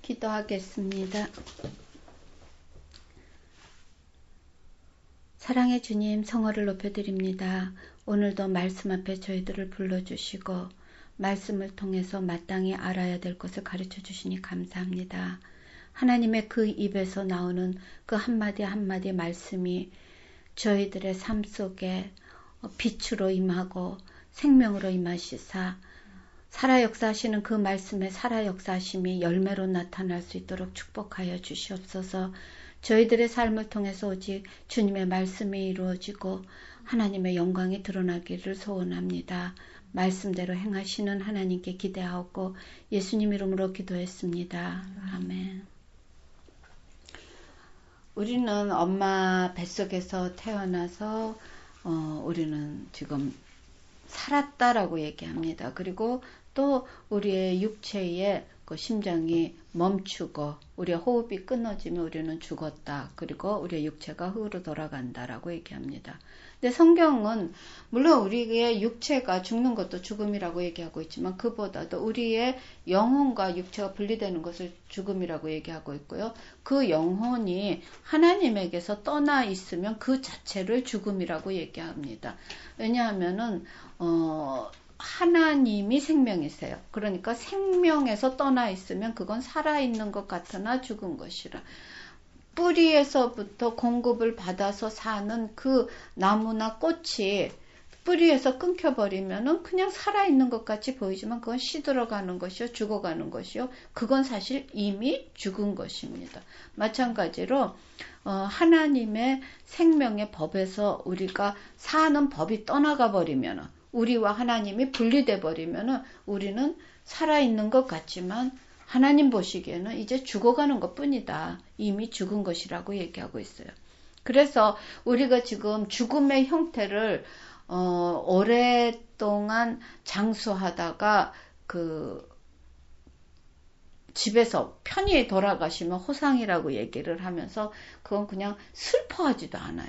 기도하겠습니다. 사랑의 주님, 성호를 높여드립니다. 오늘도 말씀 앞에 저희들을 불러주시고 말씀을 통해서 마땅히 알아야 될 것을 가르쳐 주시니 감사합니다. 하나님의 그 입에서 나오는 그 한마디 한마디 말씀이 저희들의 삶 속에 빛으로 임하고 생명으로 임하시사 살아 역사하시는 그 말씀의 살아 역사하심이 열매로 나타날 수 있도록 축복하여 주시옵소서. 저희들의 삶을 통해서 오직 주님의 말씀이 이루어지고 하나님의 영광이 드러나기를 소원합니다. 말씀대로 행하시는 하나님께 기대하옵고 예수님 이름으로 기도했습니다. 아멘. 우리는 엄마 뱃속에서 태어나서 우리는 지금 살았다라고 얘기합니다. 그리고 또 우리의 육체의 그 심장이 멈추고 우리의 호흡이 끊어지면 우리는 죽었다. 그리고 우리의 육체가 흙으로 돌아간다라고 얘기합니다. 근데 성경은 물론 우리의 육체가 죽는 것도 죽음이라고 얘기하고 있지만 그보다도 우리의 영혼과 육체가 분리되는 것을 죽음이라고 얘기하고 있고요. 그 영혼이 하나님에게서 떠나 있으면 그 자체를 죽음이라고 얘기합니다. 왜냐하면은 하나님이 생명이세요. 그러니까 생명에서 떠나 있으면 그건 살아있는 것 같으나 죽은 것이라. 뿌리에서부터 공급을 받아서 사는 그 나무나 꽃이 뿌리에서 끊겨버리면은 그냥 살아있는 것 같이 보이지만 그건 시들어가는 것이요, 죽어가는 것이요. 그건 사실 이미 죽은 것입니다. 마찬가지로 하나님의 생명의 법에서 우리가 사는 법이 떠나가 버리면은 우리와 하나님이 분리돼 버리면은 우리는 살아있는 것 같지만 하나님 보시기에는 이제 죽어가는 것 뿐이다. 이미 죽은 것이라고 얘기하고 있어요. 그래서 우리가 지금 죽음의 형태를 오랫동안 장수하다가 집에서 편히 돌아가시면 호상이라고 얘기를 하면서 그건 그냥 슬퍼하지도 않아요.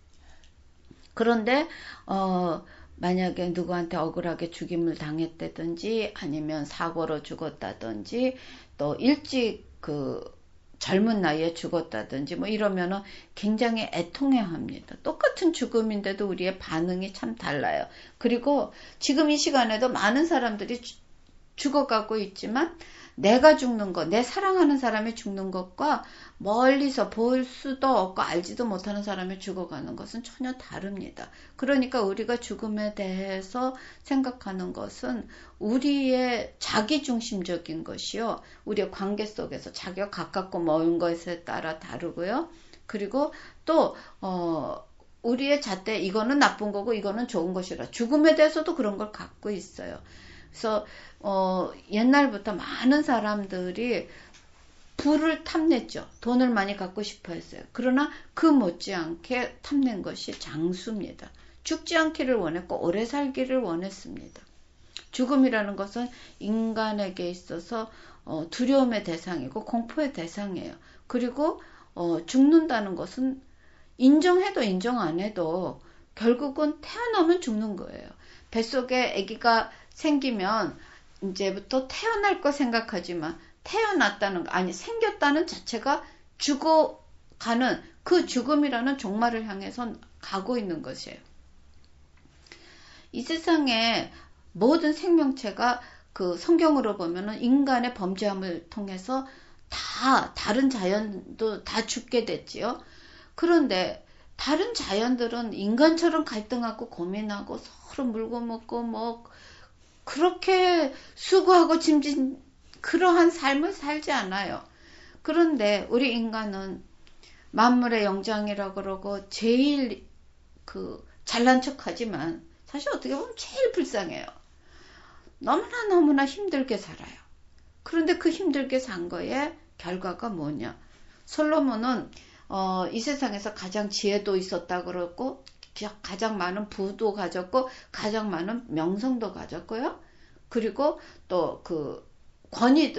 그런데 만약에 누구한테 억울하게 죽임을 당했다든지 아니면 사고로 죽었다든지 또 일찍 젊은 나이에 죽었다든지 뭐 이러면은 굉장히 애통해합니다. 똑같은 죽음인데도 우리의 반응이 참 달라요. 그리고 지금 이 시간에도 많은 사람들이 죽어가고 있지만 내가 죽는 것, 내 사랑하는 사람이 죽는 것과 멀리서 볼 수도 없고 알지도 못하는 사람이 죽어가는 것은 전혀 다릅니다. 그러니까 우리가 죽음에 대해서 생각하는 것은 우리의 자기중심적인 것이요. 우리의 관계 속에서 자기가 가깝고 먼 것에 따라 다르고요. 그리고 또 우리의 잣대 이거는 나쁜 거고 이거는 좋은 것이라 죽음에 대해서도 그런 걸 갖고 있어요. 그래서 옛날부터 많은 사람들이 부를 탐냈죠. 돈을 많이 갖고 싶어 했어요. 그러나 그 못지않게 탐낸 것이 장수입니다. 죽지 않기를 원했고 오래 살기를 원했습니다. 죽음이라는 것은 인간에게 있어서 두려움의 대상이고 공포의 대상이에요. 그리고 죽는다는 것은 인정해도 인정 안 해도 결국은 태어나면 죽는 거예요. 뱃속에 아기가 생기면 이제부터 태어날 거 생각하지만 태어났다는 거 아니 생겼다는 자체가 죽어가는 그 죽음이라는 종말을 향해서 가고 있는 것이에요. 이 세상에 모든 생명체가 그 성경으로 보면은 인간의 범죄함을 통해서 다른 자연도 다 죽게 됐지요. 그런데 다른 자연들은 인간처럼 갈등하고 고민하고 서로 물고 먹고 뭐 그렇게 수고하고 짐진 그러한 삶을 살지 않아요. 그런데 우리 인간은 만물의 영장이라고 그러고 제일 잘난 척하지만 사실 어떻게 보면 제일 불쌍해요. 너무나 힘들게 살아요. 그런데 그 힘들게 산 거에 결과가 뭐냐? 솔로몬은 이 세상에서 가장 지혜도 있었다 그러고 가장 많은 부도 가졌고 가장 많은 명성도 가졌고요. 그리고 또 권위도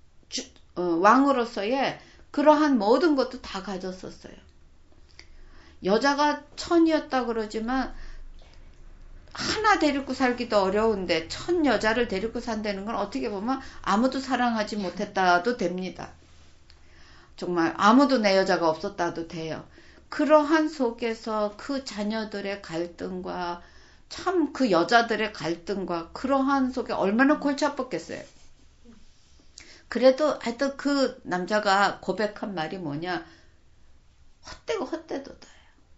왕으로서의 그러한 모든 것도 다 가졌었어요. 여자가 천이었다 그러지만 하나 데리고 살기도 어려운데 천 여자를 데리고 산다는 건 어떻게 보면 아무도 사랑하지 못했다도 됩니다. 정말 아무도 내 여자가 없었다도 돼요. 그러한 속에서 그 자녀들의 갈등과 참 그 여자들의 갈등과 그러한 속에 얼마나 골치 아팠겠어요. 그래도 하여튼 그 남자가 고백한 말이 뭐냐, 헛되고 헛되도다.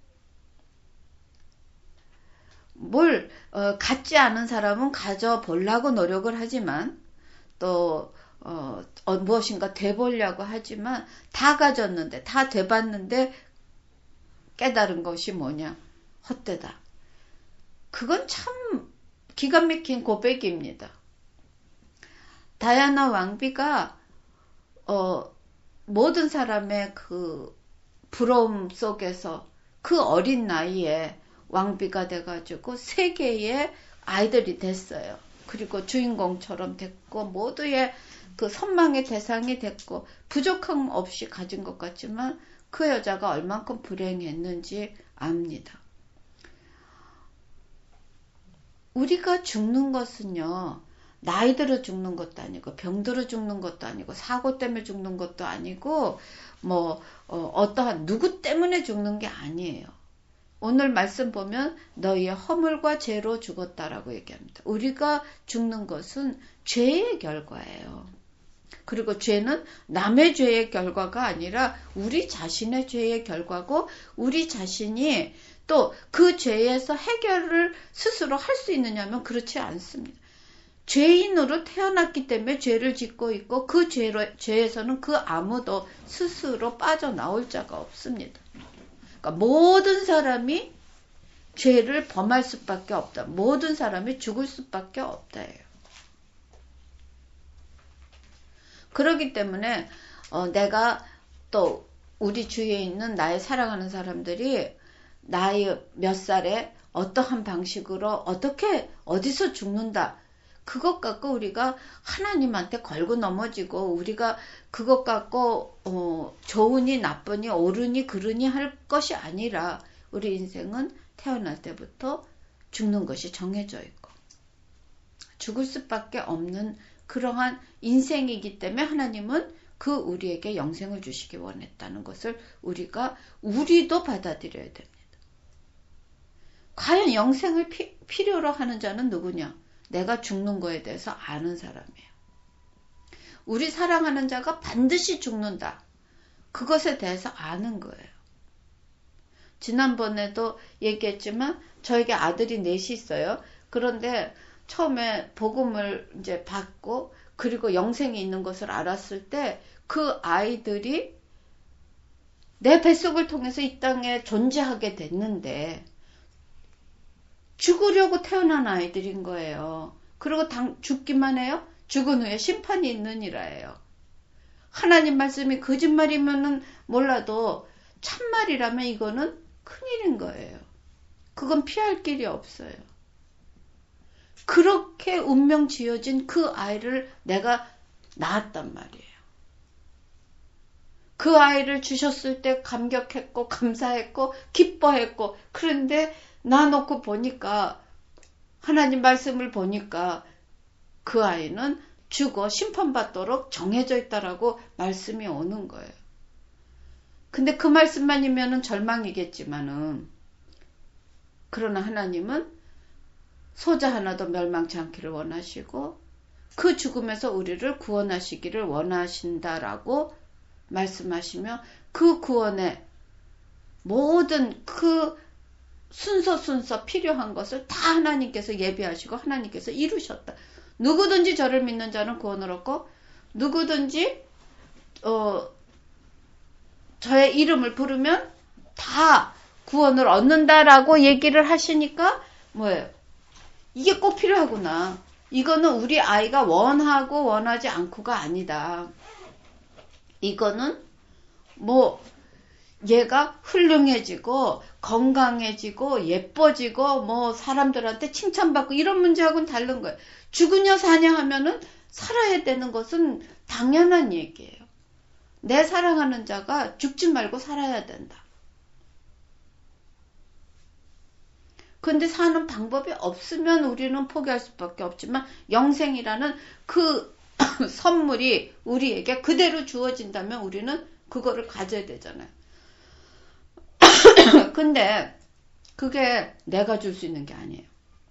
뭘 갖지 않은 사람은 가져보려고 노력을 하지만 또 무엇인가 돼보려고 하지만 다 가졌는데 다 돼봤는데 깨달은 것이 뭐냐, 헛되다. 그건 참 기가 막힌 고백입니다. 다이아나 왕비가 모든 사람의 그 부러움 속에서 그 어린 나이에 왕비가 돼가지고 세계의 아이들이 됐어요. 그리고 주인공처럼 됐고 모두의 그 선망의 대상이 됐고 부족함 없이 가진 것 같지만 그 여자가 얼만큼 불행했는지 압니다. 우리가 죽는 것은요, 나이 들어 죽는 것도 아니고 병 들어 죽는 것도 아니고 사고 때문에 죽는 것도 아니고 어떠한 누구 때문에 죽는 게 아니에요. 오늘 말씀 보면 너희의 허물과 죄로 죽었다라고 얘기합니다. 우리가 죽는 것은 죄의 결과예요. 그리고 죄는 남의 죄의 결과가 아니라 우리 자신의 죄의 결과고 우리 자신이 또 그 죄에서 해결을 스스로 할 수 있느냐면 그렇지 않습니다. 죄인으로 태어났기 때문에 죄를 짓고 있고 그 죄에서는 그 아무도 스스로 빠져나올 자가 없습니다. 그러니까 모든 사람이 죄를 범할 수밖에 없다. 모든 사람이 죽을 수밖에 없다예요. 그렇기 때문에 내가 또 우리 주위에 있는 나의 사랑하는 사람들이 나이 몇 살에 어떠한 방식으로 어떻게 어디서 죽는다. 그것 갖고 우리가 하나님한테 걸고 넘어지고 우리가 그것 갖고 좋으니 나쁘니 옳으니 그르니 할 것이 아니라 우리 인생은 태어날 때부터 죽는 것이 정해져 있고 죽을 수밖에 없는 그러한 인생이기 때문에 하나님은 그 우리에게 영생을 주시기 원했다는 것을 우리도 받아들여야 됩니다. 과연 영생을 필요로 하는 자는 누구냐? 내가 죽는 거에 대해서 아는 사람이에요. 우리 사랑하는 자가 반드시 죽는다. 그것에 대해서 아는 거예요. 지난번에도 얘기했지만 저에게 아들이 넷이 있어요. 그런데 처음에 복음을 이제 받고 그리고 영생이 있는 것을 알았을 때 그 아이들이 내 뱃속을 통해서 이 땅에 존재하게 됐는데 죽으려고 태어난 아이들인 거예요. 그리고 죽기만 해요? 죽은 후에 심판이 있느니라예요. 하나님 말씀이 거짓말이면은 몰라도 참말이라면 이거는 큰일인 거예요. 그건 피할 길이 없어요. 그렇게 운명 지어진 그 아이를 내가 낳았단 말이에요. 그 아이를 주셨을 때 감격했고 감사했고 기뻐했고 그런데 낳아놓고 보니까 하나님 말씀을 보니까 그 아이는 죽어 심판받도록 정해져 있다라고 말씀이 오는 거예요. 근데 그 말씀만이면은 절망이겠지만은 그러나 하나님은 소자 하나도 멸망치 않기를 원하시고 그 죽음에서 우리를 구원하시기를 원하신다라고 말씀하시며 그 구원의 모든 그 순서 필요한 것을 다 하나님께서 예비하시고 하나님께서 이루셨다. 누구든지 저를 믿는 자는 구원을 얻고 누구든지 저의 이름을 부르면 다 구원을 얻는다라고 얘기를 하시니까 뭐예요? 이게 꼭 필요하구나. 이거는 우리 아이가 원하고 원하지 않고가 아니다. 이거는 얘가 훌륭해지고 건강해지고 예뻐지고 사람들한테 칭찬받고 이런 문제하고는 다른 거예요. 죽으냐 사냐 하면은 살아야 되는 것은 당연한 얘기예요. 내 사랑하는 자가 죽지 말고 살아야 된다. 근데 사는 방법이 없으면 우리는 포기할 수밖에 없지만 영생이라는 그 선물이 우리에게 그대로 주어진다면 우리는 그거를 가져야 되잖아요. 근데 그게 내가 줄 수 있는 게 아니에요.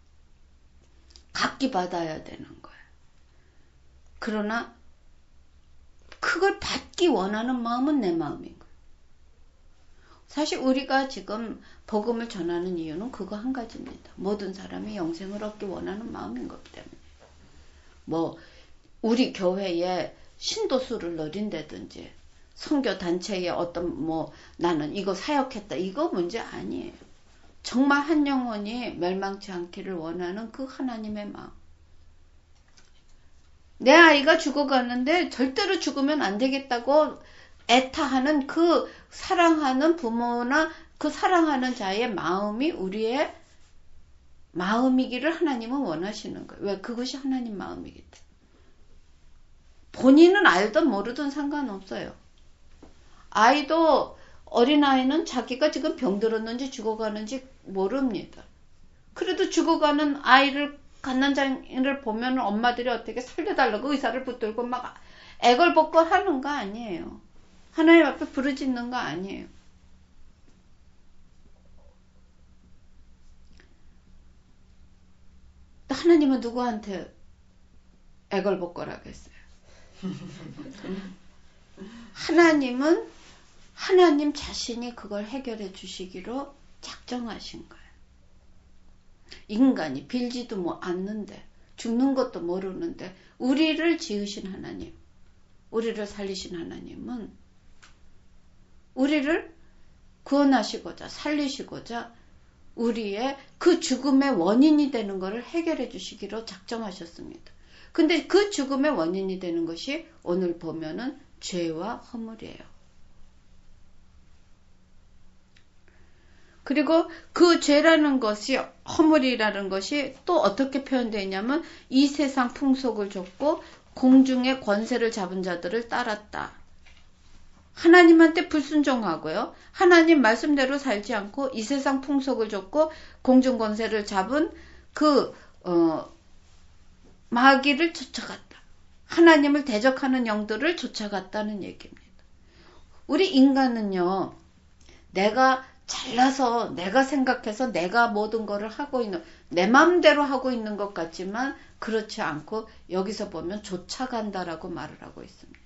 갖기 받아야 되는 거예요. 그러나 그걸 받기 원하는 마음은 내 마음인 거예요. 사실 우리가 지금 복음을 전하는 이유는 그거 한 가지입니다. 모든 사람이 영생을 얻기 원하는 마음인 것 때문에. 뭐 우리 교회에 신도수를 늘린다든지 선교 단체에 어떤 뭐 나는 이거 사역했다 이거 문제 아니에요. 정말 한 영혼이 멸망치 않기를 원하는 그 하나님의 마음. 내 아이가 죽어가는데 절대로 죽으면 안 되겠다고 애타하는 그 사랑하는 부모나 그 사랑하는 자의 마음이 우리의 마음이기를 하나님은 원하시는 거예요. 왜? 그것이 하나님 마음이기 때문에. 본인은 알든 모르든 상관없어요. 아이도 어린아이는 자기가 지금 병들었는지 죽어가는지 모릅니다. 그래도 죽어가는 아이를 갖는 장을 보면 엄마들이 어떻게 살려달라고 의사를 붙들고 막 애걸복걸 하는 거 아니에요. 하나님 앞에 부르짖는 거 아니에요. 하나님은 누구한테 애걸복걸 하겠어요? 하나님은 하나님 자신이 그걸 해결해 주시기로 작정하신 거예요. 인간이 빌지도 뭐 않는데 죽는 것도 모르는데 우리를 지으신 하나님, 우리를 살리신 하나님은 우리를 구원하시고자 살리시고자 우리의 그 죽음의 원인이 되는 것을 해결해 주시기로 작정하셨습니다. 근데 그 죽음의 원인이 되는 것이 오늘 보면은 죄와 허물이에요. 그리고 그 죄라는 것이 허물이라는 것이 또 어떻게 표현되어 있냐면 이 세상 풍속을 좇고 공중의 권세를 잡은 자들을 따랐다. 하나님한테 불순종하고요. 하나님 말씀대로 살지 않고 이 세상 풍속을 좇고 공중 권세를 잡은 그 마귀를 쫓아갔다. 하나님을 대적하는 영들을 쫓아갔다는 얘기입니다. 우리 인간은요. 내가 잘나서 내가 생각해서 내가 모든 거를 하고 있는 내 마음대로 하고 있는 것 같지만 그렇지 않고 여기서 보면 쫓아간다라고 말을 하고 있습니다.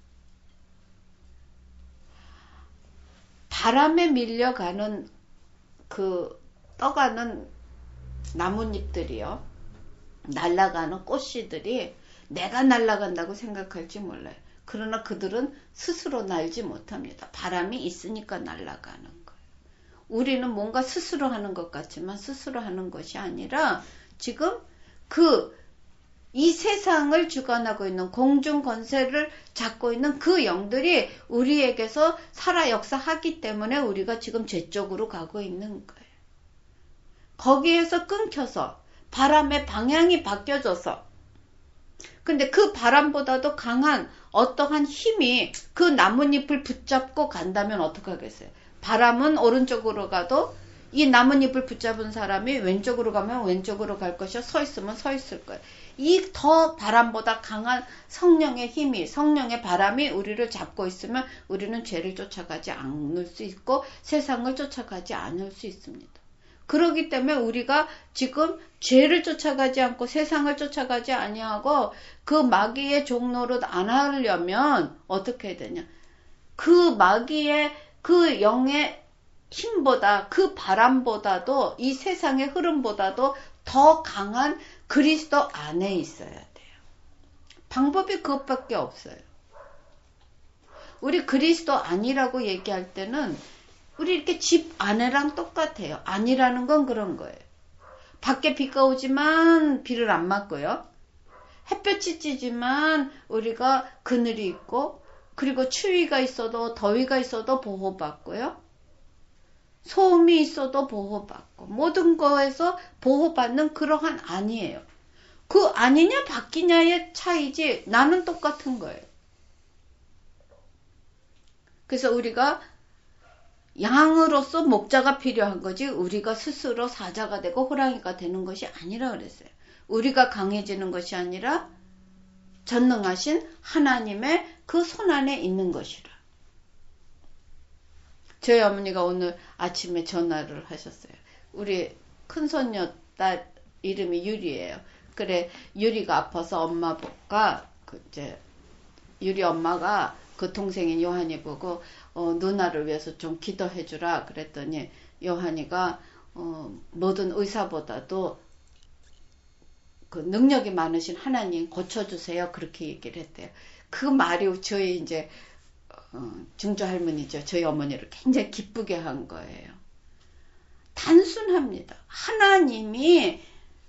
바람에 밀려가는 그 떠가는 나뭇잎들이요. 날아가는 꽃씨들이 내가 날아간다고 생각할지 몰라요. 그러나 그들은 스스로 날지 못합니다. 바람이 있으니까 날아가는 거예요. 우리는 뭔가 스스로 하는 것 같지만 스스로 하는 것이 아니라 지금 이 세상을 주관하고 있는 공중 권세를 잡고 있는 그 영들이 우리에게서 살아 역사하기 때문에 우리가 지금 죄 쪽으로 가고 있는 거예요. 거기에서 끊겨서 바람의 방향이 바뀌어져서 근데 그 바람보다도 강한 어떠한 힘이 그 나뭇잎을 붙잡고 간다면 어떡하겠어요? 바람은 오른쪽으로 가도 이 나뭇잎을 붙잡은 사람이 왼쪽으로 가면 왼쪽으로 갈 것이요. 서 있으면 서 있을 거예요. 이 더 바람보다 강한 성령의 힘이 성령의 바람이 우리를 잡고 있으면 우리는 죄를 쫓아가지 않을 수 있고 세상을 쫓아가지 않을 수 있습니다. 그렇기 때문에 우리가 지금 죄를 쫓아가지 않고 세상을 쫓아가지 아니하고 그 마귀의 종노릇 안 하려면 어떻게 해야 되냐. 그 마귀의 그 영의 힘보다 그 바람보다도 이 세상의 흐름보다도 더 강한 그리스도 안에 있어야 돼요. 방법이 그것밖에 없어요. 우리 그리스도 안이라고 얘기할 때는 우리 이렇게 집 안에랑 똑같아요. 안이라는 건 그런 거예요. 밖에 비가 오지만 비를 안 맞고요. 햇볕이 찌지만 우리가 그늘이 있고 그리고 추위가 있어도 더위가 있어도 보호받고요. 소음이 있어도 보호받고 모든 거에서 보호받는 그러한 안이에요. 그 아니냐 바뀌냐의 차이지 나는 똑같은 거예요. 그래서 우리가 양으로서 목자가 필요한 거지 우리가 스스로 사자가 되고 호랑이가 되는 것이 아니라 그랬어요. 우리가 강해지는 것이 아니라 전능하신 하나님의 그 손 안에 있는 것이라. 저희 어머니가 오늘 아침에 전화를 하셨어요. 우리 큰손녀 딸 이름이 유리예요. 그래, 유리가 아파서 엄마가 이제 유리 엄마가 그 동생인 요한이 보고 누나를 위해서 좀 기도해 주라 그랬더니 요한이가 모든 의사보다도 그 능력이 많으신 하나님 고쳐주세요 그렇게 얘기를 했대요. 그 말이 저희 이제 증조 할머니죠. 저희 어머니를 굉장히 기쁘게 한 거예요. 단순합니다. 하나님이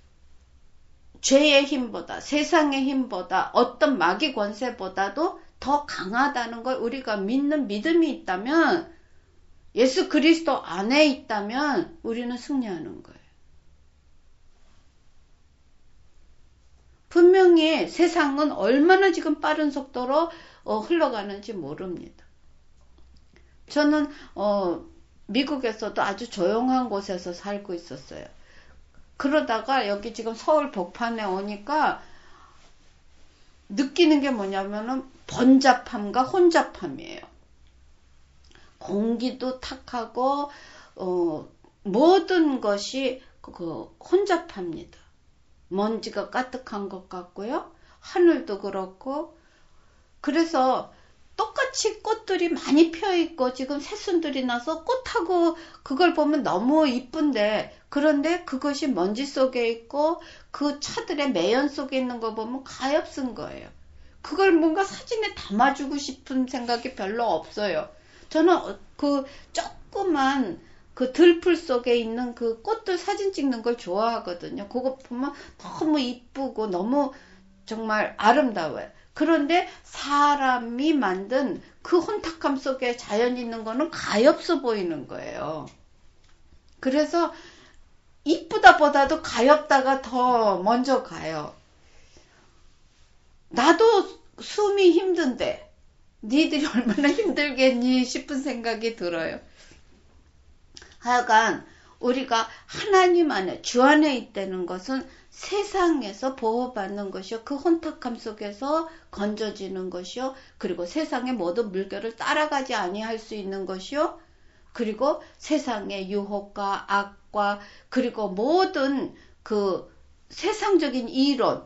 죄의 힘보다 세상의 힘보다 어떤 마귀 권세보다도 더 강하다는 걸 우리가 믿는 믿음이 있다면 예수 그리스도 안에 있다면 우리는 승리하는 거예요. 분명히 세상은 얼마나 지금 빠른 속도로 흘러가는지 모릅니다. 저는 미국에서도 아주 조용한 곳에서 살고 있었어요. 그러다가 여기 지금 서울 복판에 오니까 느끼는 게 뭐냐면은 번잡함과 혼잡함이에요. 공기도 탁하고 모든 것이 혼잡합니다. 먼지가 가득한 것 같고요. 하늘도 그렇고 그래서 똑같이 꽃들이 많이 펴있고 지금 새순들이 나서 꽃하고 그걸 보면 너무 이쁜데 그런데 그것이 먼지 속에 있고 그 차들의 매연 속에 있는 거 보면 가엾은 거예요. 그걸 뭔가 사진에 담아주고 싶은 생각이 별로 없어요. 저는 그 조그만 그 들풀 속에 있는 그 꽃들 사진 찍는 걸 좋아하거든요. 그거 보면 너무 이쁘고 너무 정말 아름다워요. 그런데 사람이 만든 그 혼탁함 속에 자연이 있는 거는 가엾어 보이는 거예요. 그래서 이쁘다 보다도 가엾다가 더 먼저 가요. 나도 숨이 힘든데 니들이 얼마나 힘들겠니 싶은 생각이 들어요. 하여간 우리가 하나님 안에 주 안에 있다는 것은 세상에서 보호받는 것이요. 그 혼탁함 속에서 건져지는 것이요. 그리고 세상의 모든 물결을 따라가지 아니할 수 있는 것이요. 그리고 세상의 유혹과 악과 그리고 모든 그 세상적인 이론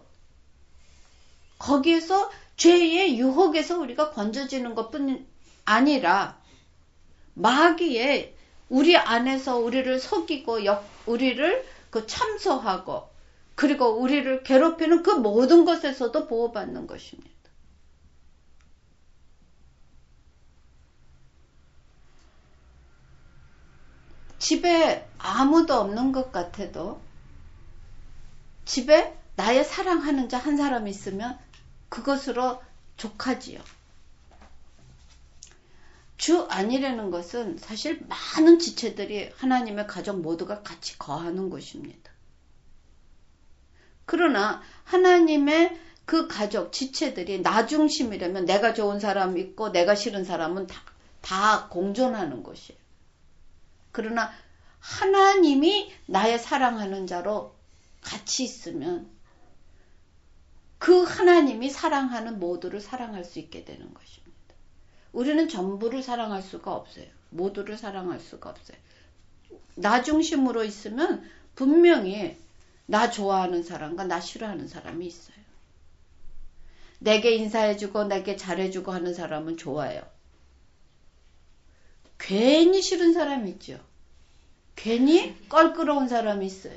거기에서 죄의 유혹에서 우리가 건져지는 것뿐 아니라 마귀의 우리 안에서 우리를 속이고 우리를 참소하고 그리고 우리를 괴롭히는 그 모든 것에서도 보호받는 것입니다. 집에 아무도 없는 것 같아도 집에 나의 사랑하는 자 한 사람 있으면 그것으로 족하지요. 주 안이라는 것은 사실 많은 지체들이 하나님의 가족 모두가 같이 거하는 곳입니다. 그러나 하나님의 그 가족 지체들이 나 중심이라면 내가 좋은 사람 있고 내가 싫은 사람은 다 공존하는 것이에요. 그러나 하나님이 나의 사랑하는 자로 같이 있으면 그 하나님이 사랑하는 모두를 사랑할 수 있게 되는 것입니다. 우리는 전부를 사랑할 수가 없어요. 모두를 사랑할 수가 없어요. 나 중심으로 있으면 분명히 나 좋아하는 사람과 나 싫어하는 사람이 있어요. 내게 인사해주고 내게 잘해주고 하는 사람은 좋아요. 괜히 싫은 사람이 있죠. 괜히 껄끄러운 사람이 있어요.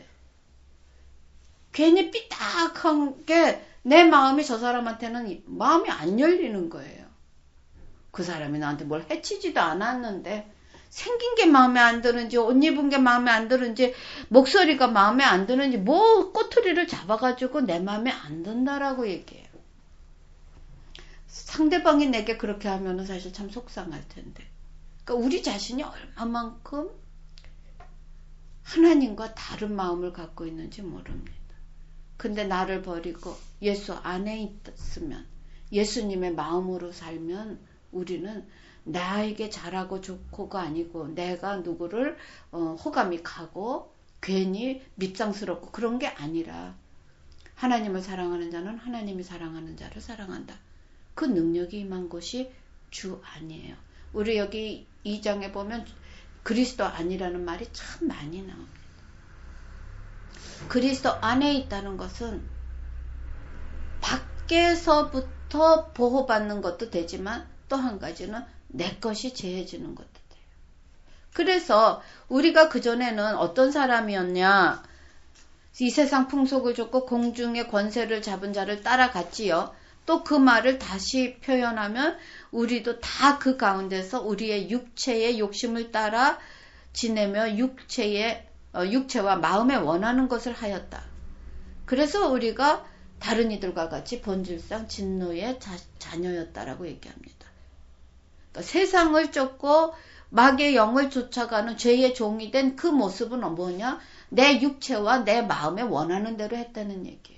괜히 삐딱한 게 내 마음이 저 사람한테는 마음이 안 열리는 거예요. 그 사람이 나한테 뭘 해치지도 않았는데 생긴 게 마음에 안 드는지 옷 입은 게 마음에 안 드는지 목소리가 마음에 안 드는지 뭐 꼬투리를 잡아가지고 내 마음에 안 든다라고 얘기해요. 상대방이 내게 그렇게 하면은 사실 참 속상할 텐데. 그러니까 우리 자신이 얼마만큼 하나님과 다른 마음을 갖고 있는지 모릅니다. 근데 나를 버리고 예수 안에 있으면 예수님의 마음으로 살면 우리는 나에게 잘하고 좋고가 아니고 내가 누구를 호감이 가고 괜히 밉상스럽고 그런 게 아니라 하나님을 사랑하는 자는 하나님이 사랑하는 자를 사랑한다. 그 능력이 임한 곳이 주 안이에요. 우리 여기 2장에 보면 그리스도 아니라는 말이 참 많이 나옵니다. 그리스도 안에 있다는 것은 밖에서부터 보호받는 것도 되지만 또 한 가지는 내 것이 제해지는 것도 돼요. 그래서 우리가 그전에는 어떤 사람이었냐, 이 세상 풍속을 쫓고 공중의 권세를 잡은 자를 따라갔지요. 또 그 말을 다시 표현하면 우리도 다 그 가운데서 우리의 육체의 욕심을 따라 지내며 육체와 마음에 원하는 것을 하였다. 그래서 우리가 다른 이들과 같이 본질상 진노의 자녀였다라고 얘기합니다. 그러니까 세상을 쫓고 마귀의 영을 쫓아가는 죄의 종이 된 그 모습은 뭐냐? 내 육체와 내 마음에 원하는 대로 했다는 얘기예요.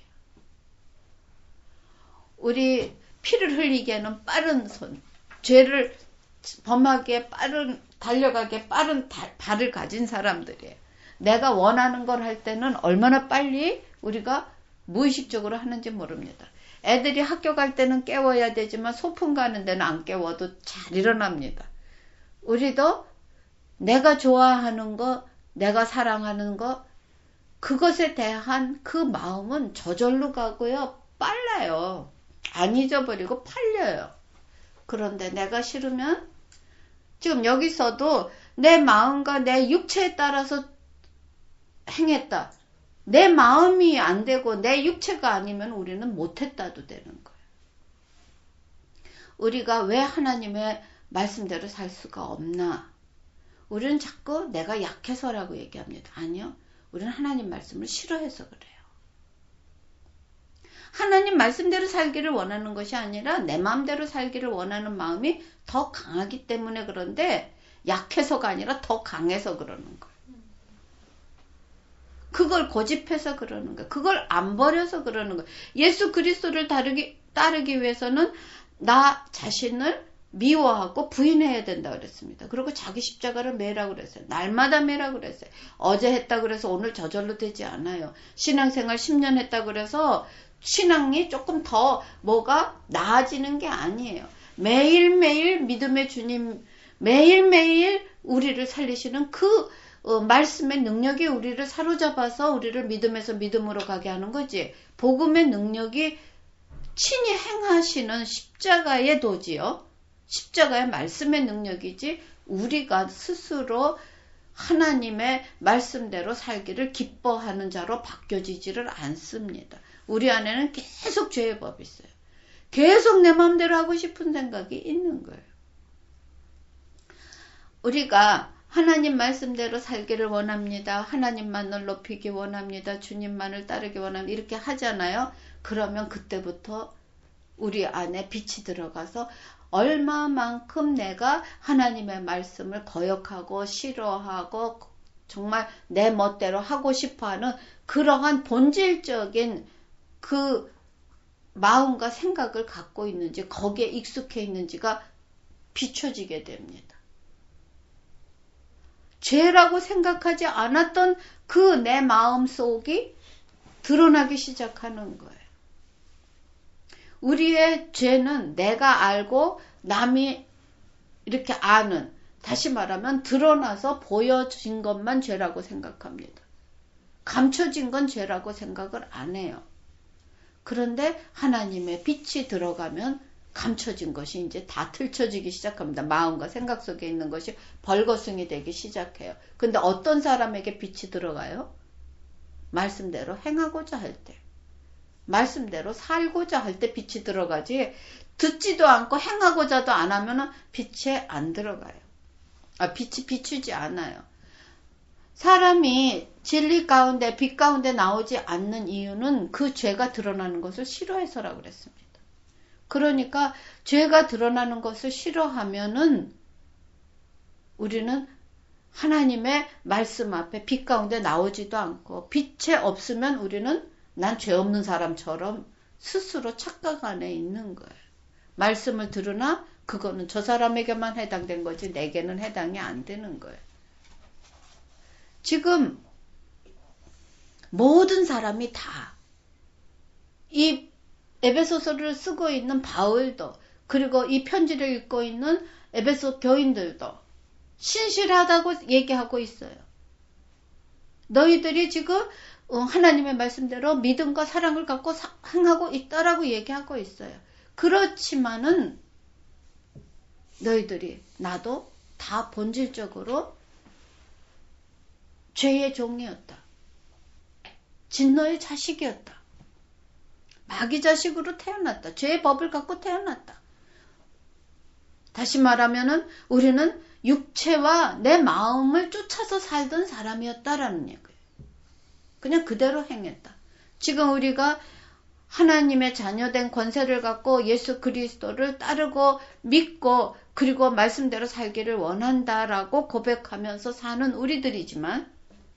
우리 피를 흘리기에는 빠른 손, 죄를 범하기에 달려가기에 빠른 발을 가진 사람들이에요. 내가 원하는 걸 할 때는 얼마나 빨리 우리가 무의식적으로 하는지 모릅니다. 애들이 학교 갈 때는 깨워야 되지만 소풍 가는 데는 안 깨워도 잘 일어납니다. 우리도 내가 좋아하는 거, 내가 사랑하는 거, 그것에 대한 그 마음은 저절로 가고요. 빨라요. 안 잊어버리고 팔려요. 그런데 내가 싫으면 지금 여기서도 내 마음과 내 육체에 따라서 행했다. 내 마음이 안 되고 내 육체가 아니면 우리는 못했다도 되는 거예요. 우리가 왜 하나님의 말씀대로 살 수가 없나? 우리는 자꾸 내가 약해서라고 얘기합니다. 아니요. 우리는 하나님 말씀을 싫어해서 그래요. 하나님 말씀대로 살기를 원하는 것이 아니라 내 마음대로 살기를 원하는 마음이 더 강하기 때문에 그런데 약해서가 아니라 더 강해서 그러는 거예요. 그걸 고집해서 그러는 거예요. 그걸 안 버려서 그러는 거예요. 예수 그리스도를 따르기 위해서는 나 자신을 미워하고 부인해야 된다고 그랬습니다. 그리고 자기 십자가를 매라고 그랬어요. 날마다 매라고 그랬어요. 어제 했다고 그래서 오늘 저절로 되지 않아요. 신앙생활 10년 했다고 그래서 신앙이 조금 더 뭐가 나아지는 게 아니에요. 매일매일 믿음의 주님, 매일매일 우리를 살리시는 그 말씀의 능력이 우리를 사로잡아서 우리를 믿음에서 믿음으로 가게 하는 거지. 복음의 능력이 친히 행하시는 십자가의 도지요. 십자가의 말씀의 능력이지 우리가 스스로 하나님의 말씀대로 살기를 기뻐하는 자로 바뀌어지지를 않습니다. 우리 안에는 계속 죄의 법이 있어요. 계속 내 마음대로 하고 싶은 생각이 있는 거예요. 우리가 하나님 말씀대로 살기를 원합니다. 하나님만을 높이기 원합니다. 주님만을 따르기 원합니다. 이렇게 하잖아요. 그러면 그때부터 우리 안에 빛이 들어가서 얼마만큼 내가 하나님의 말씀을 거역하고 싫어하고 정말 내 멋대로 하고 싶어하는 그러한 본질적인 그 마음과 생각을 갖고 있는지 거기에 익숙해 있는지가 비춰지게 됩니다. 죄라고 생각하지 않았던 그 내 마음속이 드러나기 시작하는 거예요. 우리의 죄는 내가 알고 남이 이렇게 아는, 다시 말하면 드러나서 보여진 것만 죄라고 생각합니다. 감춰진 건 죄라고 생각을 안 해요. 그런데 하나님의 빛이 들어가면 감춰진 것이 이제 다 틀쳐지기 시작합니다. 마음과 생각 속에 있는 것이 벌거숭이 되기 시작해요. 근데 어떤 사람에게 빛이 들어가요? 말씀대로 행하고자 할 때. 말씀대로 살고자 할 때 빛이 들어가지 듣지도 않고 행하고자도 안 하면 빛에 안 들어가요. 빛이 비추지 않아요. 사람이 진리 가운데 빛 가운데 나오지 않는 이유는 그 죄가 드러나는 것을 싫어해서라고 그랬습니다. 그러니까 죄가 드러나는 것을 싫어하면은 우리는 하나님의 말씀 앞에 빛 가운데 나오지도 않고 빛에 없으면 우리는 난 죄 없는 사람처럼 스스로 착각 안에 있는 거예요. 말씀을 들으나 그거는 저 사람에게만 해당된 거지 내게는 해당이 안 되는 거예요. 지금 모든 사람이 다 이 에베소서를 쓰고 있는 바울도 그리고 이 편지를 읽고 있는 에베소 교인들도 신실하다고 얘기하고 있어요. 너희들이 지금 하나님의 말씀대로 믿음과 사랑을 갖고 행하고 있다라고 얘기하고 있어요. 그렇지만은 너희들이, 나도 다 본질적으로 죄의 종이었다. 진노의 자식이었다. 마귀 자식으로 태어났다. 죄의 법을 갖고 태어났다. 다시 말하면은 우리는 육체와 내 마음을 쫓아서 살던 사람이었다라는 얘기예요. 그냥 그대로 행했다. 지금 우리가 하나님의 자녀된 권세를 갖고 예수 그리스도를 따르고 믿고 그리고 말씀대로 살기를 원한다라고 고백하면서 사는 우리들이지만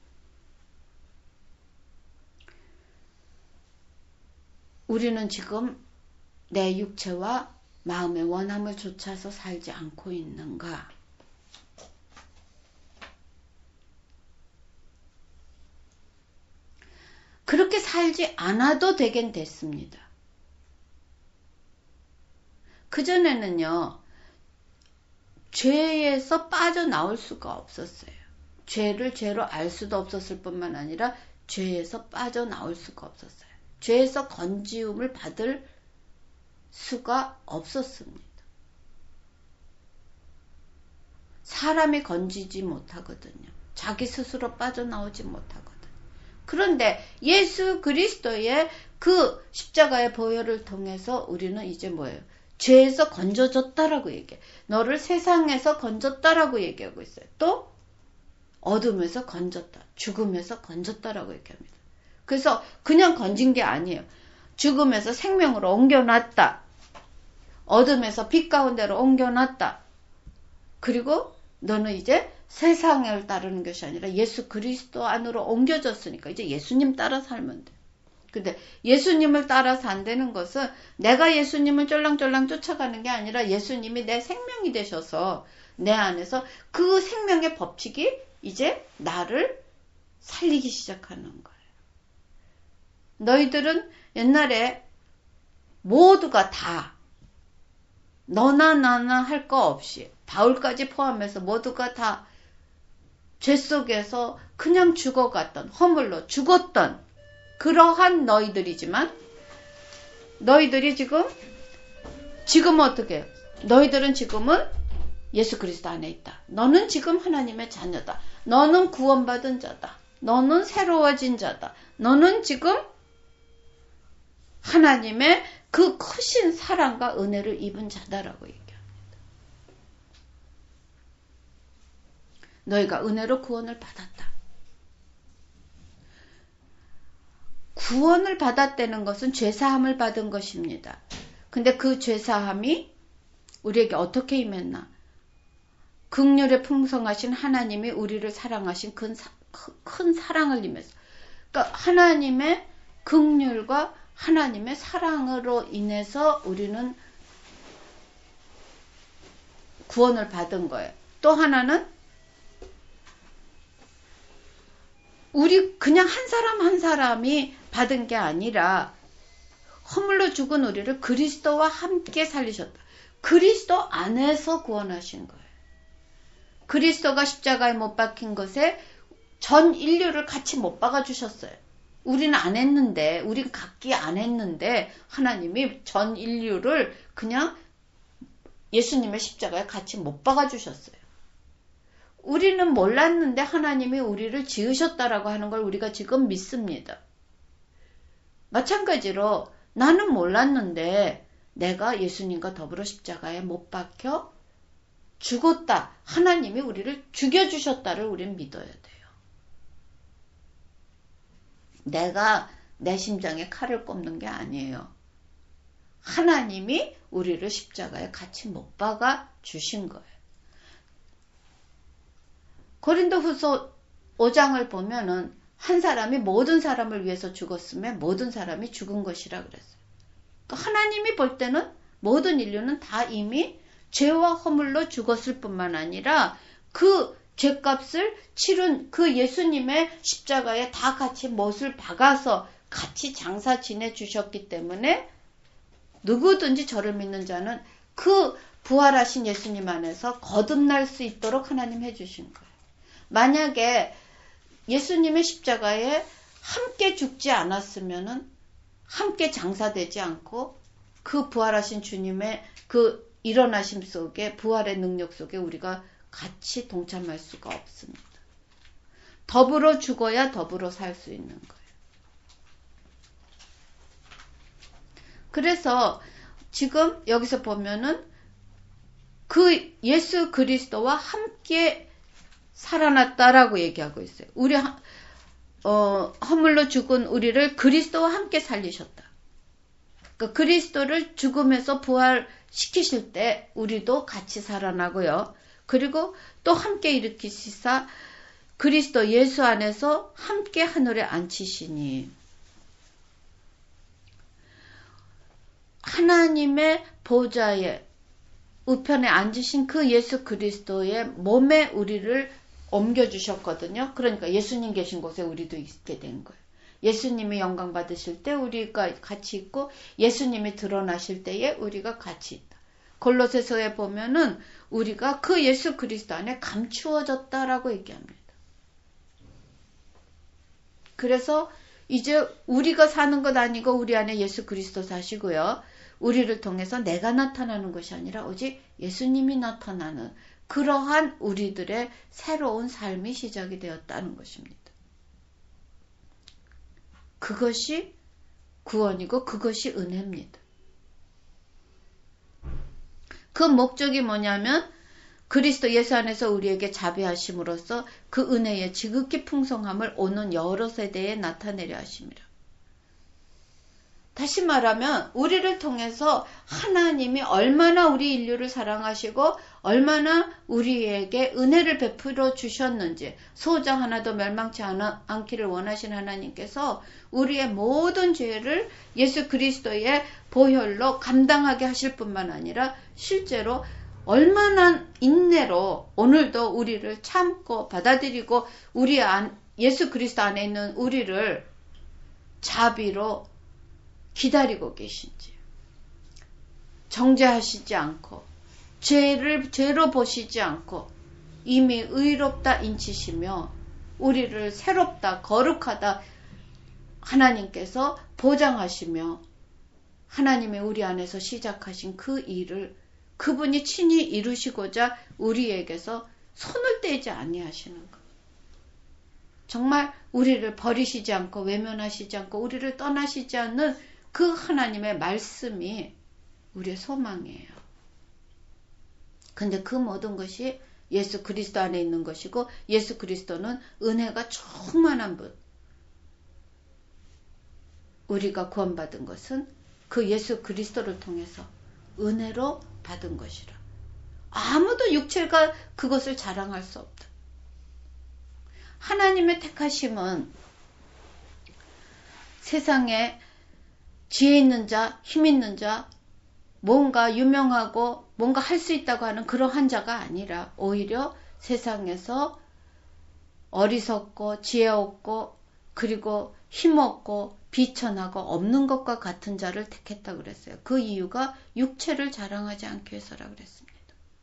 우리는 지금 내 육체와 마음의 원함을 쫓아서 살지 않고 있는가? 그렇게 살지 않아도 되긴 됐습니다. 그전에는요, 죄에서 빠져나올 수가 없었어요. 죄를 죄로 알 수도 없었을 뿐만 아니라 죄에서 빠져나올 수가 없었어요. 죄에서 건지움을 받을 수가 없었습니다. 사람이 건지지 못하거든요. 자기 스스로 빠져나오지 못하거든요. 그런데 예수 그리스도의 그 십자가의 보혈을 통해서 우리는 이제 뭐예요? 죄에서 건져졌다라고 얘기해요. 너를 세상에서 건졌다라고 얘기하고 있어요. 또 어둠에서 건졌다. 죽음에서 건졌다라고 얘기합니다. 그래서 그냥 건진 게 아니에요. 죽음에서 생명으로 옮겨놨다. 어둠에서 빛 가운데로 옮겨놨다. 그리고 너는 이제 세상을 따르는 것이 아니라 예수 그리스도 안으로 옮겨졌으니까 이제 예수님 따라 살면 돼. 근데 예수님을 따라서 안 되는 것은 내가 예수님을 쫄랑쫄랑 쫓아가는 게 아니라 예수님이 내 생명이 되셔서 내 안에서 그 생명의 법칙이 이제 나를 살리기 시작하는 거예요. 너희들은 옛날에 모두가 다 너나 나나 할 거 없이 바울까지 포함해서 모두가 다 죄 속에서 그냥 죽어갔던, 허물로 죽었던 그러한 너희들이지만 너희들이 지금 어떻게 해요? 너희들은 지금은 예수 그리스도 안에 있다. 너는 지금 하나님의 자녀다. 너는 구원받은 자다. 너는 새로워진 자다. 너는 지금 하나님의 그 크신 사랑과 은혜를 입은 자다라고 얘기합니다. 너희가 은혜로 구원을 받았다. 구원을 받았다는 것은 죄사함을 받은 것입니다. 근데 그 죄사함이 우리에게 어떻게 임했나? 긍휼에 풍성하신 하나님이 우리를 사랑하신 큰 사랑을 임했어. 그러니까 하나님의 긍휼과 하나님의 사랑으로 인해서 우리는 구원을 받은 거예요. 또 하나는 우리 그냥 한 사람 한 사람이 받은 게 아니라 허물로 죽은 우리를 그리스도와 함께 살리셨다. 그리스도 안에서 구원하신 거예요. 그리스도가 십자가에 못 박힌 것에 전 인류를 같이 못 박아 주셨어요. 우리는 안 했는데, 우린 각기 안 했는데 하나님이 전 인류를 그냥 예수님의 십자가에 같이 못 박아 주셨어요. 우리는 몰랐는데 하나님이 우리를 지으셨다라고 하는 걸 우리가 지금 믿습니다. 마찬가지로 나는 몰랐는데 내가 예수님과 더불어 십자가에 못 박혀 죽었다. 하나님이 우리를 죽여주셨다를 우리는 믿어야 돼요. 내가 내 심장에 칼을 꼽는 게 아니에요. 하나님이 우리를 십자가에 같이 못 박아 주신 거예요. 고린도후서 5장을 보면은 한 사람이 모든 사람을 위해서 죽었으면 모든 사람이 죽은 것이라 그랬어요. 그러니까 하나님이 볼 때는 모든 인류는 다 이미 죄와 허물로 죽었을 뿐만 아니라 그 죄값을 치른 그 예수님의 십자가에 다 같이 못을 박아서 같이 장사 지내 주셨기 때문에 누구든지 저를 믿는 자는 그 부활하신 예수님 안에서 거듭날 수 있도록 하나님 해주신 거예요. 만약에 예수님의 십자가에 함께 죽지 않았으면은 함께 장사되지 않고 그 부활하신 주님의 그 일어나심 속에 부활의 능력 속에 우리가 같이 동참할 수가 없습니다. 더불어 죽어야 더불어 살 수 있는 거예요. 그래서 지금 여기서 보면은 그 예수 그리스도와 함께 살아났다라고 얘기하고 있어요. 우리 허물로 죽은 우리를 그리스도와 함께 살리셨다. 그러니까 그리스도를 죽음에서 부활시키실 때 우리도 같이 살아나고요. 그리고 또 함께 일으키시사 그리스도 예수 안에서 함께 하늘에 앉히시니 하나님의 보좌에 우편에 앉으신 그 예수 그리스도의 몸에 우리를 옮겨주셨거든요. 그러니까 예수님 계신 곳에 우리도 있게 된 거예요. 예수님이 영광 받으실 때 우리가 같이 있고 예수님이 드러나실 때에 우리가 같이 있다. 골로새서에 보면은 우리가 그 예수 그리스도 안에 감추어졌다라고 얘기합니다. 그래서 이제 우리가 사는 것 아니고 우리 안에 예수 그리스도 사시고요. 우리를 통해서 내가 나타나는 것이 아니라 오직 예수님이 나타나는 그러한 우리들의 새로운 삶이 시작이 되었다는 것입니다. 그것이 구원이고 그것이 은혜입니다. 그 목적이 뭐냐면 그리스도 예수 안에서 우리에게 자비하심으로써 그 은혜의 지극히 풍성함을 오는 여러 세대에 나타내려 하심이라. 다시 말하면 우리를 통해서 하나님이 얼마나 우리 인류를 사랑하시고 얼마나 우리에게 은혜를 베풀어 주셨는지 소자 하나도 멸망치 않기를 원하신 하나님께서 우리의 모든 죄를 예수 그리스도의 보혈로 감당하게 하실 뿐만 아니라 실제로 얼마나 인내로 오늘도 우리를 참고 받아들이고 예수 그리스도 안에 있는 우리를 자비로 기다리고 계신지 정죄하시지 않고 죄로 보시지 않고 이미 의롭다 인치시며 우리를 새롭다 거룩하다 하나님께서 보장하시며 하나님이 우리 안에서 시작하신 그 일을 그분이 친히 이루시고자 우리에게서 손을 떼지 아니하시는 것. 정말 우리를 버리시지 않고 외면하시지 않고 우리를 떠나시지 않는 그 하나님의 말씀이 우리의 소망이에요. 근데 그 모든 것이 예수 그리스도 안에 있는 것이고 예수 그리스도는 은혜가 충만한 분. 우리가 구원받은 것은 그 예수 그리스도를 통해서 은혜로 받은 것이라. 아무도 육체가 그것을 자랑할 수 없다. 하나님의 택하심은 세상에 지혜 있는 자, 힘 있는 자, 뭔가 유명하고 뭔가 할 수 있다고 하는 그러한 자가 아니라 오히려 세상에서 어리석고 지혜 없고 그리고 힘없고 비천하고 없는 것과 같은 자를 택했다고 그랬어요. 그 이유가 육체를 자랑하지 않기 위해서라고 그랬습니다.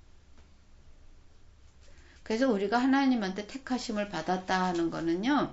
그래서 우리가 하나님한테 택하심을 받았다 하는 거는요.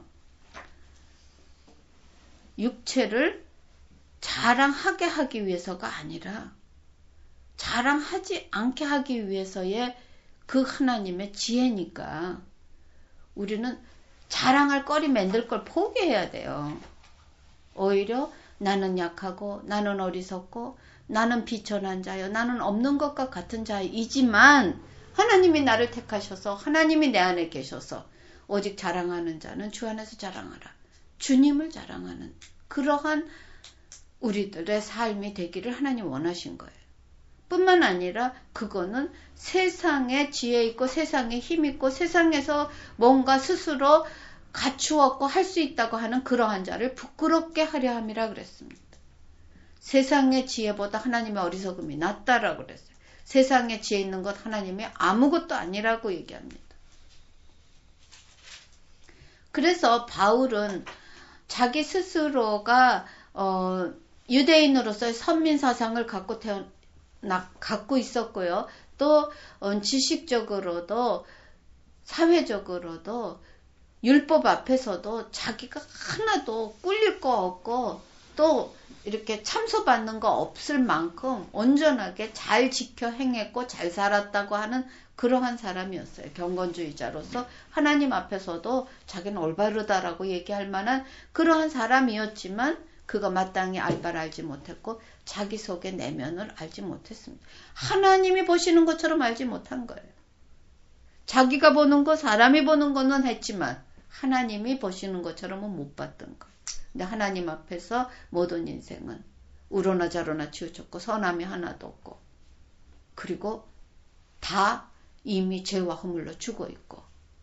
육체를 자랑하게 하기 위해서가 아니라 자랑하지 않게 하기 위해서의 그 하나님의 지혜니까 우리는 자랑할 거리 만들 걸 포기해야 돼요. 오히려 나는 약하고 나는 어리석고 나는 비천한 자요. 나는 없는 것과 같은 자이지만 하나님이 나를 택하셔서 하나님이 내 안에 계셔서 오직 자랑하는 자는 주 안에서 자랑하라. 주님을 자랑하는 그러한 우리들의 삶이 되기를 하나님 원하신 거예요. 뿐만 아니라 그거는 세상에 지혜 있고 세상에 힘 있고 세상에서 뭔가 스스로 갖추었고 할 수 있다고 하는 그러한 자를 부끄럽게 하려 함이라 그랬습니다. 세상의 지혜보다 하나님의 어리석음이 낫다라고 그랬어요. 세상에 지혜 있는 것 하나님이 아무것도 아니라고 얘기합니다. 그래서 바울은 자기 스스로가 유대인으로서의 선민 사상을 갖고 갖고 있었고요. 또 지식적으로도 사회적으로도 율법 앞에서도 자기가 하나도 꿀릴 거 없고 또 이렇게 참소받는 거 없을 만큼 온전하게 잘 지켜 행했고 잘 살았다고 하는 그러한 사람이었어요. 경건주의자로서 하나님 앞에서도 자기는 올바르다라고 얘기할 만한 그러한 사람이었지만 그가 마땅히 알 바를 알지 못했고 자기 속의 내면을 알지 못했습니다. 하나님이 보시는 것처럼 알지 못한 거예요. 자기가 보는 거, 사람이 보는 거는 했지만 하나님이 보시는 것처럼은 못 봤던 거예요. 근데 하나님 앞에서 모든 인생은 우로나 자로나 치우쳤고 선함이 하나도 없고 그리고 다 이미 죄와 허물로 죽어 있고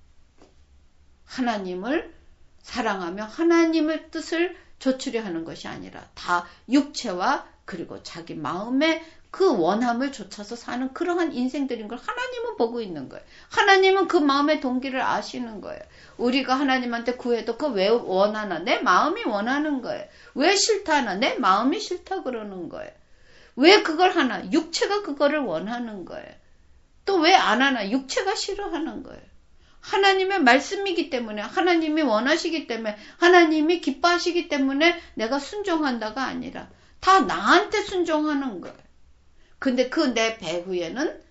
하나님을 사랑하며 하나님의 뜻을 조추려 하는 것이 아니라 다 육체와 그리고 자기 마음의 그 원함을 좇아서 사는 그러한 인생들인 걸 하나님은 보고 있는 거예요. 하나님은 그 마음의 동기를 아시는 거예요. 우리가 하나님한테 구해도 그 왜 원하나? 내 마음이 원하는 거예요. 왜 싫다 하나? 내 마음이 싫다 그러는 거예요. 왜 그걸 하나? 육체가 그거를 원하는 거예요. 또 왜 안 하나? 육체가 싫어하는 거예요. 하나님의 말씀이기 때문에 하나님이 원하시기 때문에 하나님이 기뻐하시기 때문에 내가 순종한다가 아니라 다 나한테 순종하는 거예요. 근데 그 내 배후에는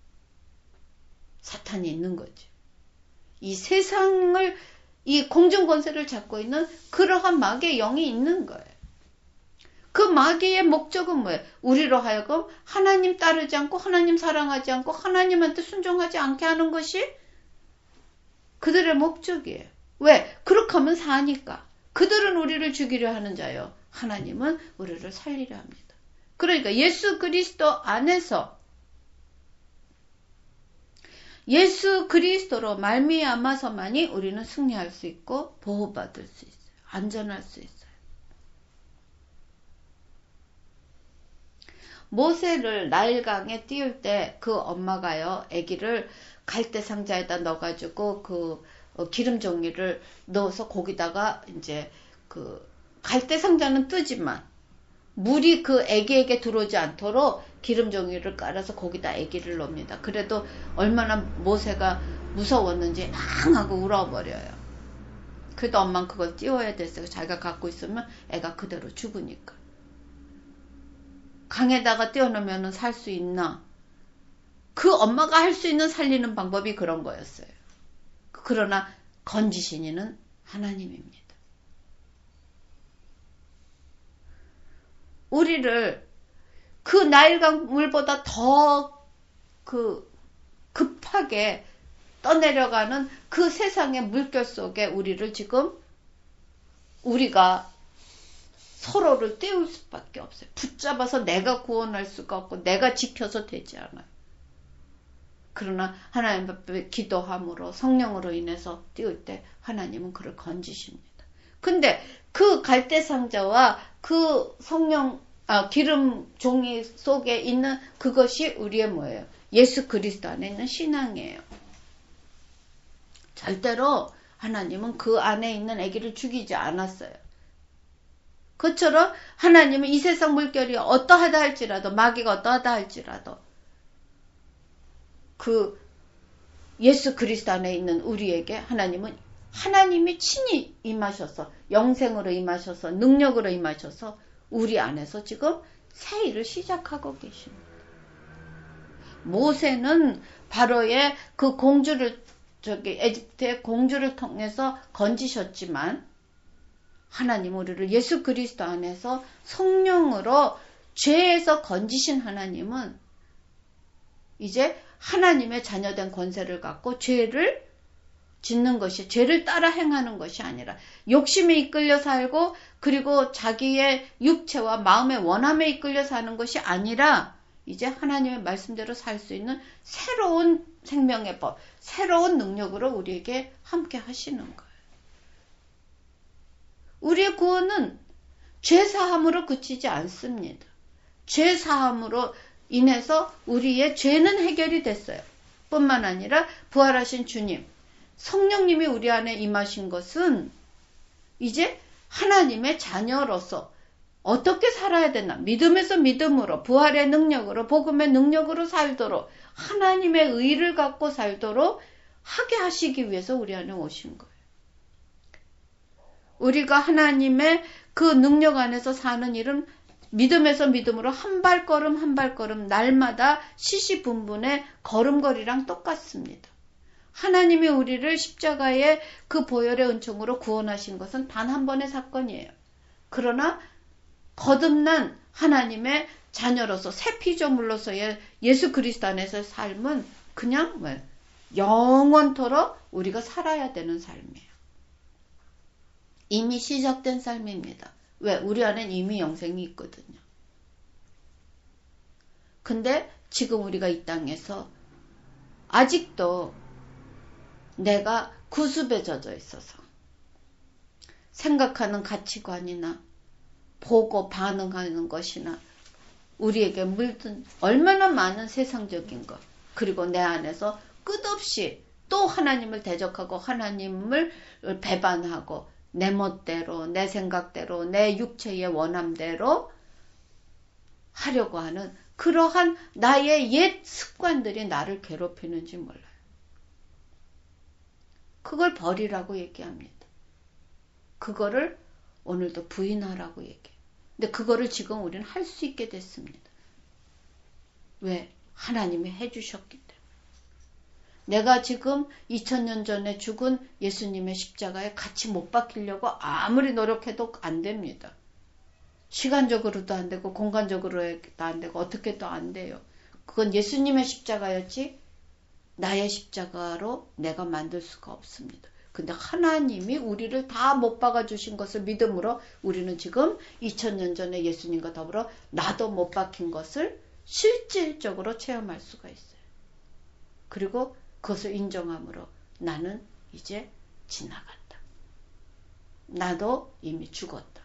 사탄이 있는 거지. 이 세상을 이 공중권세를 잡고 있는 그러한 마귀의 영이 있는 거예요. 그 마귀의 목적은 뭐예요? 우리로 하여금 하나님 따르지 않고 하나님 사랑하지 않고 하나님한테 순종하지 않게 하는 것이 그들의 목적이에요. 왜? 그렇게 하면 사니까. 그들은 우리를 죽이려 하는 자요. 하나님은 우리를 살리려 합니다. 그러니까 예수 그리스도 안에서 예수 그리스도로 말미암아서만이 우리는 승리할 수 있고 보호받을 수 있어요. 안전할 수 있어요. 모세를 나일강에 띄울 때 그 엄마가요, 아기를 갈대 상자에다 넣어가지고 그 기름 종이를 넣어서 거기다가 이제 그 갈대 상자는 뜨지만 물이 그 아기에게 들어오지 않도록 기름 종이를 깔아서 거기다 아기를 넣습니다. 그래도 얼마나 모세가 무서웠는지 앙 하고 울어버려요. 그래도 엄마는 그걸 띄워야 됐어요. 자기가 갖고 있으면 애가 그대로 죽으니까. 강에다가 띄워놓으면 살 수 있나? 그 엄마가 할 수 있는 살리는 방법이 그런 거였어요. 그러나 건지신 이는 하나님입니다. 우리를 그 나일강 물보다 더 급하게 떠내려가는 그 세상의 물결 속에 우리를 지금 우리가 서로를 떼울 수밖에 없어요. 붙잡아서 내가 구원할 수가 없고 내가 지켜서 되지 않아요. 그러나 하나님 앞에 기도함으로 성령으로 인해서 띄울 때 하나님은 그를 건지십니다. 근데 그 갈대상자와 그 기름 종이 속에 있는 그것이 우리의 뭐예요? 예수 그리스도 안에 있는 신앙이에요. 절대로 하나님은 그 안에 있는 아기를 죽이지 않았어요. 그처럼 하나님은 이 세상 물결이 어떠하다 할지라도 마귀가 어떠하다 할지라도 그 예수 그리스도 안에 있는 우리에게 하나님은 하나님이 친히 임하셔서 영생으로 임하셔서 능력으로 임하셔서 우리 안에서 지금 새 일을 시작하고 계십니다. 모세는 바로의 그 에집트의 공주를 통해서 건지셨지만 하나님 우리를 예수 그리스도 안에서 성령으로 죄에서 건지신 하나님은 이제 하나님의 자녀된 권세를 갖고 죄를 짓는 것이 죄를 따라 행하는 것이 아니라 욕심에 이끌려 살고 그리고 자기의 육체와 마음의 원함에 이끌려 사는 것이 아니라 이제 하나님의 말씀대로 살 수 있는 새로운 생명의 법, 새로운 능력으로 우리에게 함께 하시는 거예요. 우리의 구원은 죄사함으로 그치지 않습니다. 죄사함으로 인해서 우리의 죄는 해결이 됐어요. 뿐만 아니라 부활하신 주님, 성령님이 우리 안에 임하신 것은 이제 하나님의 자녀로서 어떻게 살아야 되나? 믿음에서 믿음으로, 부활의 능력으로, 복음의 능력으로 살도록, 하나님의 의를 갖고 살도록 하게 하시기 위해서 우리 안에 오신 거예요. 우리가 하나님의 그 능력 안에서 사는 일은 믿음에서 믿음으로 한 발걸음 한 발걸음 날마다 시시분분의 걸음걸이랑 똑같습니다. 하나님이 우리를 십자가의 그 보혈의 은총으로 구원하신 것은 단 한 번의 사건이에요. 그러나 거듭난 하나님의 자녀로서 새 피조물로서의 예수 그리스도 안에서의 삶은 그냥 영원토록 우리가 살아야 되는 삶이에요. 이미 시작된 삶입니다. 왜? 우리 안엔 이미 영생이 있거든요. 근데 지금 우리가 이 땅에서 아직도 내가 구습에 젖어 있어서 생각하는 가치관이나 보고 반응하는 것이나 우리에게 물든 얼마나 많은 세상적인 것, 그리고 내 안에서 끝없이 또 하나님을 대적하고 하나님을 배반하고 내 멋대로, 내 생각대로, 내 육체의 원함대로 하려고 하는 그러한 나의 옛 습관들이 나를 괴롭히는지 몰라요. 그걸 버리라고 얘기합니다. 그거를 오늘도 부인하라고 얘기해요. 근데 그거를 지금 우리는 할 수 있게 됐습니다. 왜? 하나님이 해주셨기 때문에. 내가 지금 2000년 전에 죽은 예수님의 십자가에 같이 못 박히려고 아무리 노력해도 안 됩니다. 시간적으로도 안 되고 공간적으로도 안 되고 어떻게도 안 돼요. 그건 예수님의 십자가였지 나의 십자가로 내가 만들 수가 없습니다. 근데 하나님이 우리를 다 못 박아주신 것을 믿음으로 우리는 지금 2000년 전에 예수님과 더불어 나도 못 박힌 것을 실질적으로 체험할 수가 있어요. 그리고 그것을 인정함으로 나는 이제 지나갔다. 나도 이미 죽었다.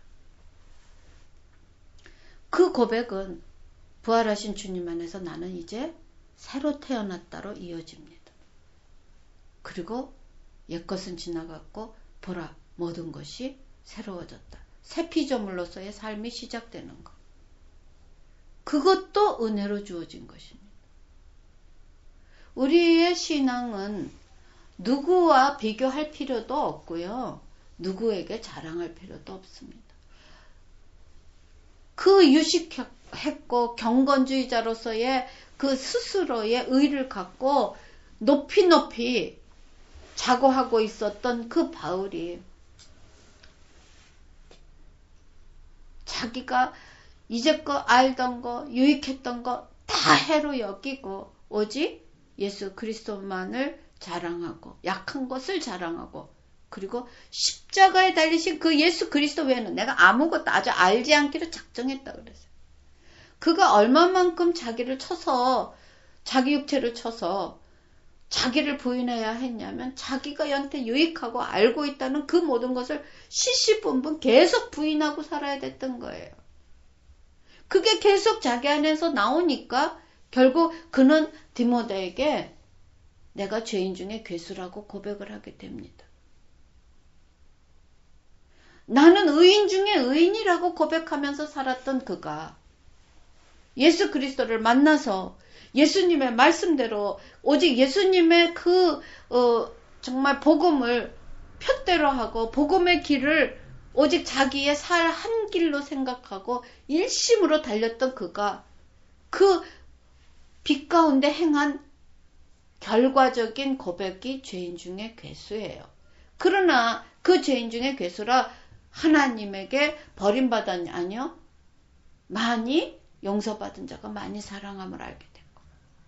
그 고백은 부활하신 주님 안에서 나는 이제 새로 태어났다로 이어집니다. 그리고 옛것은 지나갔고 보라 모든 것이 새로워졌다. 새 피조물로서의 삶이 시작되는 것. 그것도 은혜로 주어진 것입니다. 우리의 신앙은 누구와 비교할 필요도 없고요. 누구에게 자랑할 필요도 없습니다. 그 유식했고 경건주의자로서의 그 스스로의 의를 갖고 높이 자고하고 있었던 그 바울이 자기가 이제껏 알던 거, 유익했던 거 다 해로 여기고 오직 예수 그리스도만을 자랑하고 약한 것을 자랑하고 그리고 십자가에 달리신 그 예수 그리스도 외에는 내가 아무것도 아주 알지 않기로 작정했다 그랬어요. 그가 얼마만큼 자기를 쳐서 자기 육체를 쳐서 자기를 부인해야 했냐면 자기가 연태 유익하고 알고 있다는 그 모든 것을 시시분분 계속 부인하고 살아야 됐던 거예요. 그게 계속 자기 안에서 나오니까 결국 그는 디모데에게 내가 죄인 중에 괴수라고 고백을 하게 됩니다. 나는 의인 중에 의인이라고 고백하면서 살았던 그가 예수 그리스도를 만나서 예수님의 말씀대로 오직 예수님의 정말 복음을 표대로 하고 복음의 길을 오직 자기의 살 한 길로 생각하고 일심으로 달렸던 그가 그 빛 가운데 행한 결과적인 고백이 죄인 중에 괴수예요. 그러나 그 죄인 중에 괴수라 하나님에게 버림받았냐? 아니요. 많이 용서받은 자가 많이 사랑함을 알게 된 것.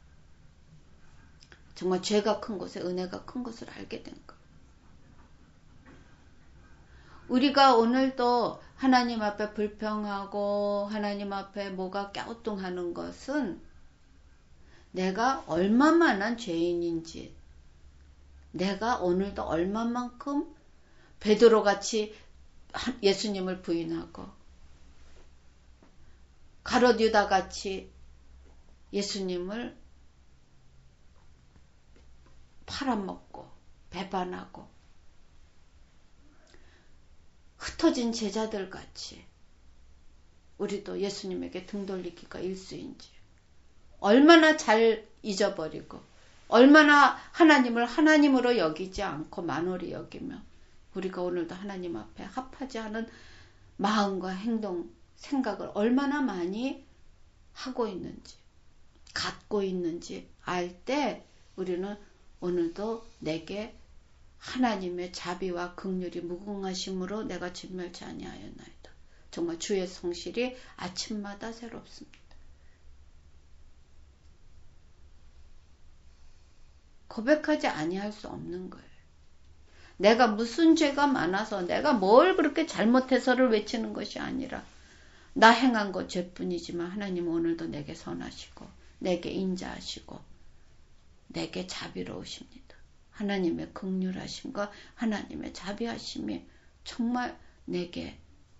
정말 죄가 큰 것에 은혜가 큰 것을 알게 된 것. 우리가 오늘도 하나님 앞에 불평하고 하나님 앞에 뭐가 갸우뚱하는 것은 내가 얼마만한 죄인인지 내가 오늘도 얼마만큼 베드로같이 예수님을 부인하고 가롯 유다같이 예수님을 팔아먹고 배반하고 흩어진 제자들같이 우리도 예수님에게 등 돌리기가 일수인지, 얼마나 잘 잊어버리고 얼마나 하나님을 하나님으로 여기지 않고 만홀히 여기며 우리가 오늘도 하나님 앞에 합하지 않은 마음과 행동, 생각을 얼마나 많이 하고 있는지, 갖고 있는지 알 때 우리는 오늘도 내게 하나님의 자비와 긍휼이 무궁하심으로 내가 진멸치 아니하였나이다. 정말 주의 성실이 아침마다 새롭습니다. 고백하지 아니할 수 없는 거예요. 내가 무슨 죄가 많아서 내가 뭘 그렇게 잘못해서를 외치는 것이 아니라 나 행한 것 죄뿐이지만 하나님은 오늘도 내게 선하시고 내게 인자하시고 내게 자비로우십니다. 하나님의 긍휼하심과 하나님의 자비하심이 정말 내게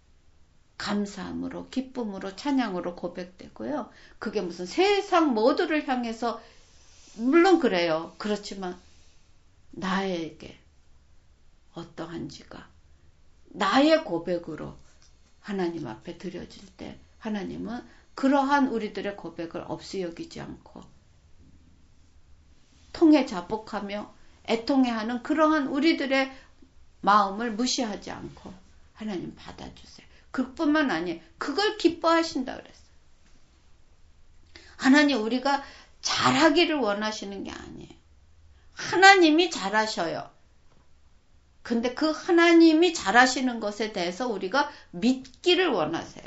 감사함으로 기쁨으로 찬양으로 고백되고요. 그게 무슨 세상 모두를 향해서 물론 그래요. 그렇지만 나에게 어떠한지가 나의 고백으로 하나님 앞에 드려질 때 하나님은 그러한 우리들의 고백을 없이 여기지 않고 통해 자복하며 애통해하는 그러한 우리들의 마음을 무시하지 않고 하나님 받아주세요. 그뿐만 아니에요. 그걸 기뻐하신다 그랬어요. 하나님 우리가 잘하기를 원하시는 게 아니에요. 하나님이 잘하셔요. 근데 그 하나님이 잘하시는 것에 대해서 우리가 믿기를 원하세요.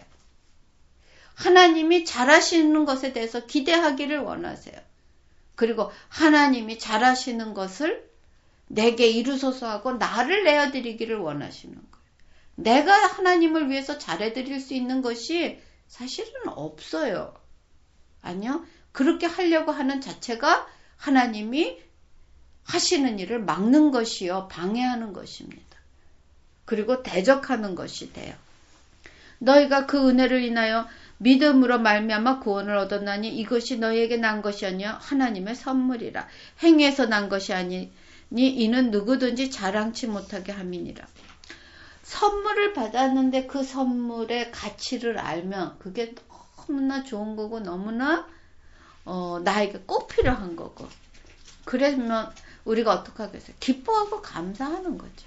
하나님이 잘하시는 것에 대해서 기대하기를 원하세요. 그리고 하나님이 잘하시는 것을 내게 이루소서 하고 나를 내어드리기를 원하시는 거예요. 내가 하나님을 위해서 잘해드릴 수 있는 것이 사실은 없어요. 아니요. 그렇게 하려고 하는 자체가 하나님이 하시는 일을 막는 것이요. 방해하는 것입니다. 그리고 대적하는 것이 돼요. 너희가 그 은혜를 인하여 믿음으로 말미암아 구원을 얻었나니 이것이 너희에게 난 것이 아니요 하나님의 선물이라. 행위에서 난 것이 아니니 이는 누구든지 자랑치 못하게 함이니라. 선물을 받았는데 그 선물의 가치를 알면 그게 너무나 좋은 거고 너무나 나에게 꼭 필요한 거고 그러면 우리가 어떻게 하겠어요? 기뻐하고 감사하는 거죠.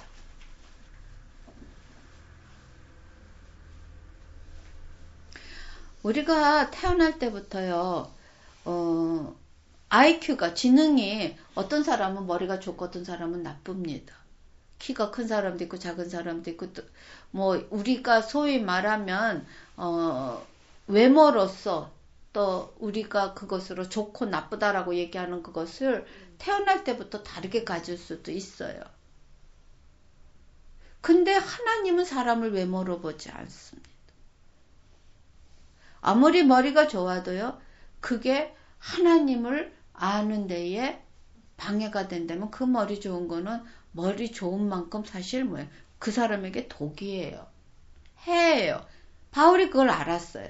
우리가 태어날 때부터요, IQ가, 지능이 어떤 사람은 머리가 좋고 어떤 사람은 나쁩니다. 키가 큰 사람도 있고 작은 사람도 있고 또 뭐 우리가 소위 말하면 외모로서 또 우리가 그것으로 좋고 나쁘다라고 얘기하는 그것을 태어날 때부터 다르게 가질 수도 있어요. 근데 하나님은 사람을 외모로 보지 않습니다. 아무리 머리가 좋아도요, 그게 하나님을 아는 데에 방해가 된다면 그 머리 좋은 거는 머리 좋은 만큼 사실 뭐예요? 그 사람에게 독이에요. 해예요. 바울이 그걸 알았어요.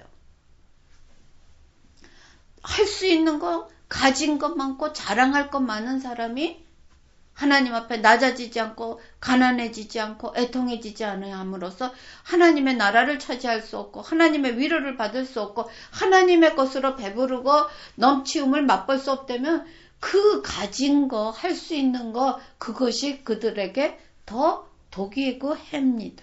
할 수 있는 거, 가진 것 많고 자랑할 것 많은 사람이 하나님 앞에 낮아지지 않고 가난해지지 않고 애통해지지 않아야 함으로써 하나님의 나라를 차지할 수 없고 하나님의 위로를 받을 수 없고 하나님의 것으로 배부르고 넘치움을 맛볼 수 없다면 그 가진 거, 할 수 있는 거 그것이 그들에게 더 독이고 해입니다.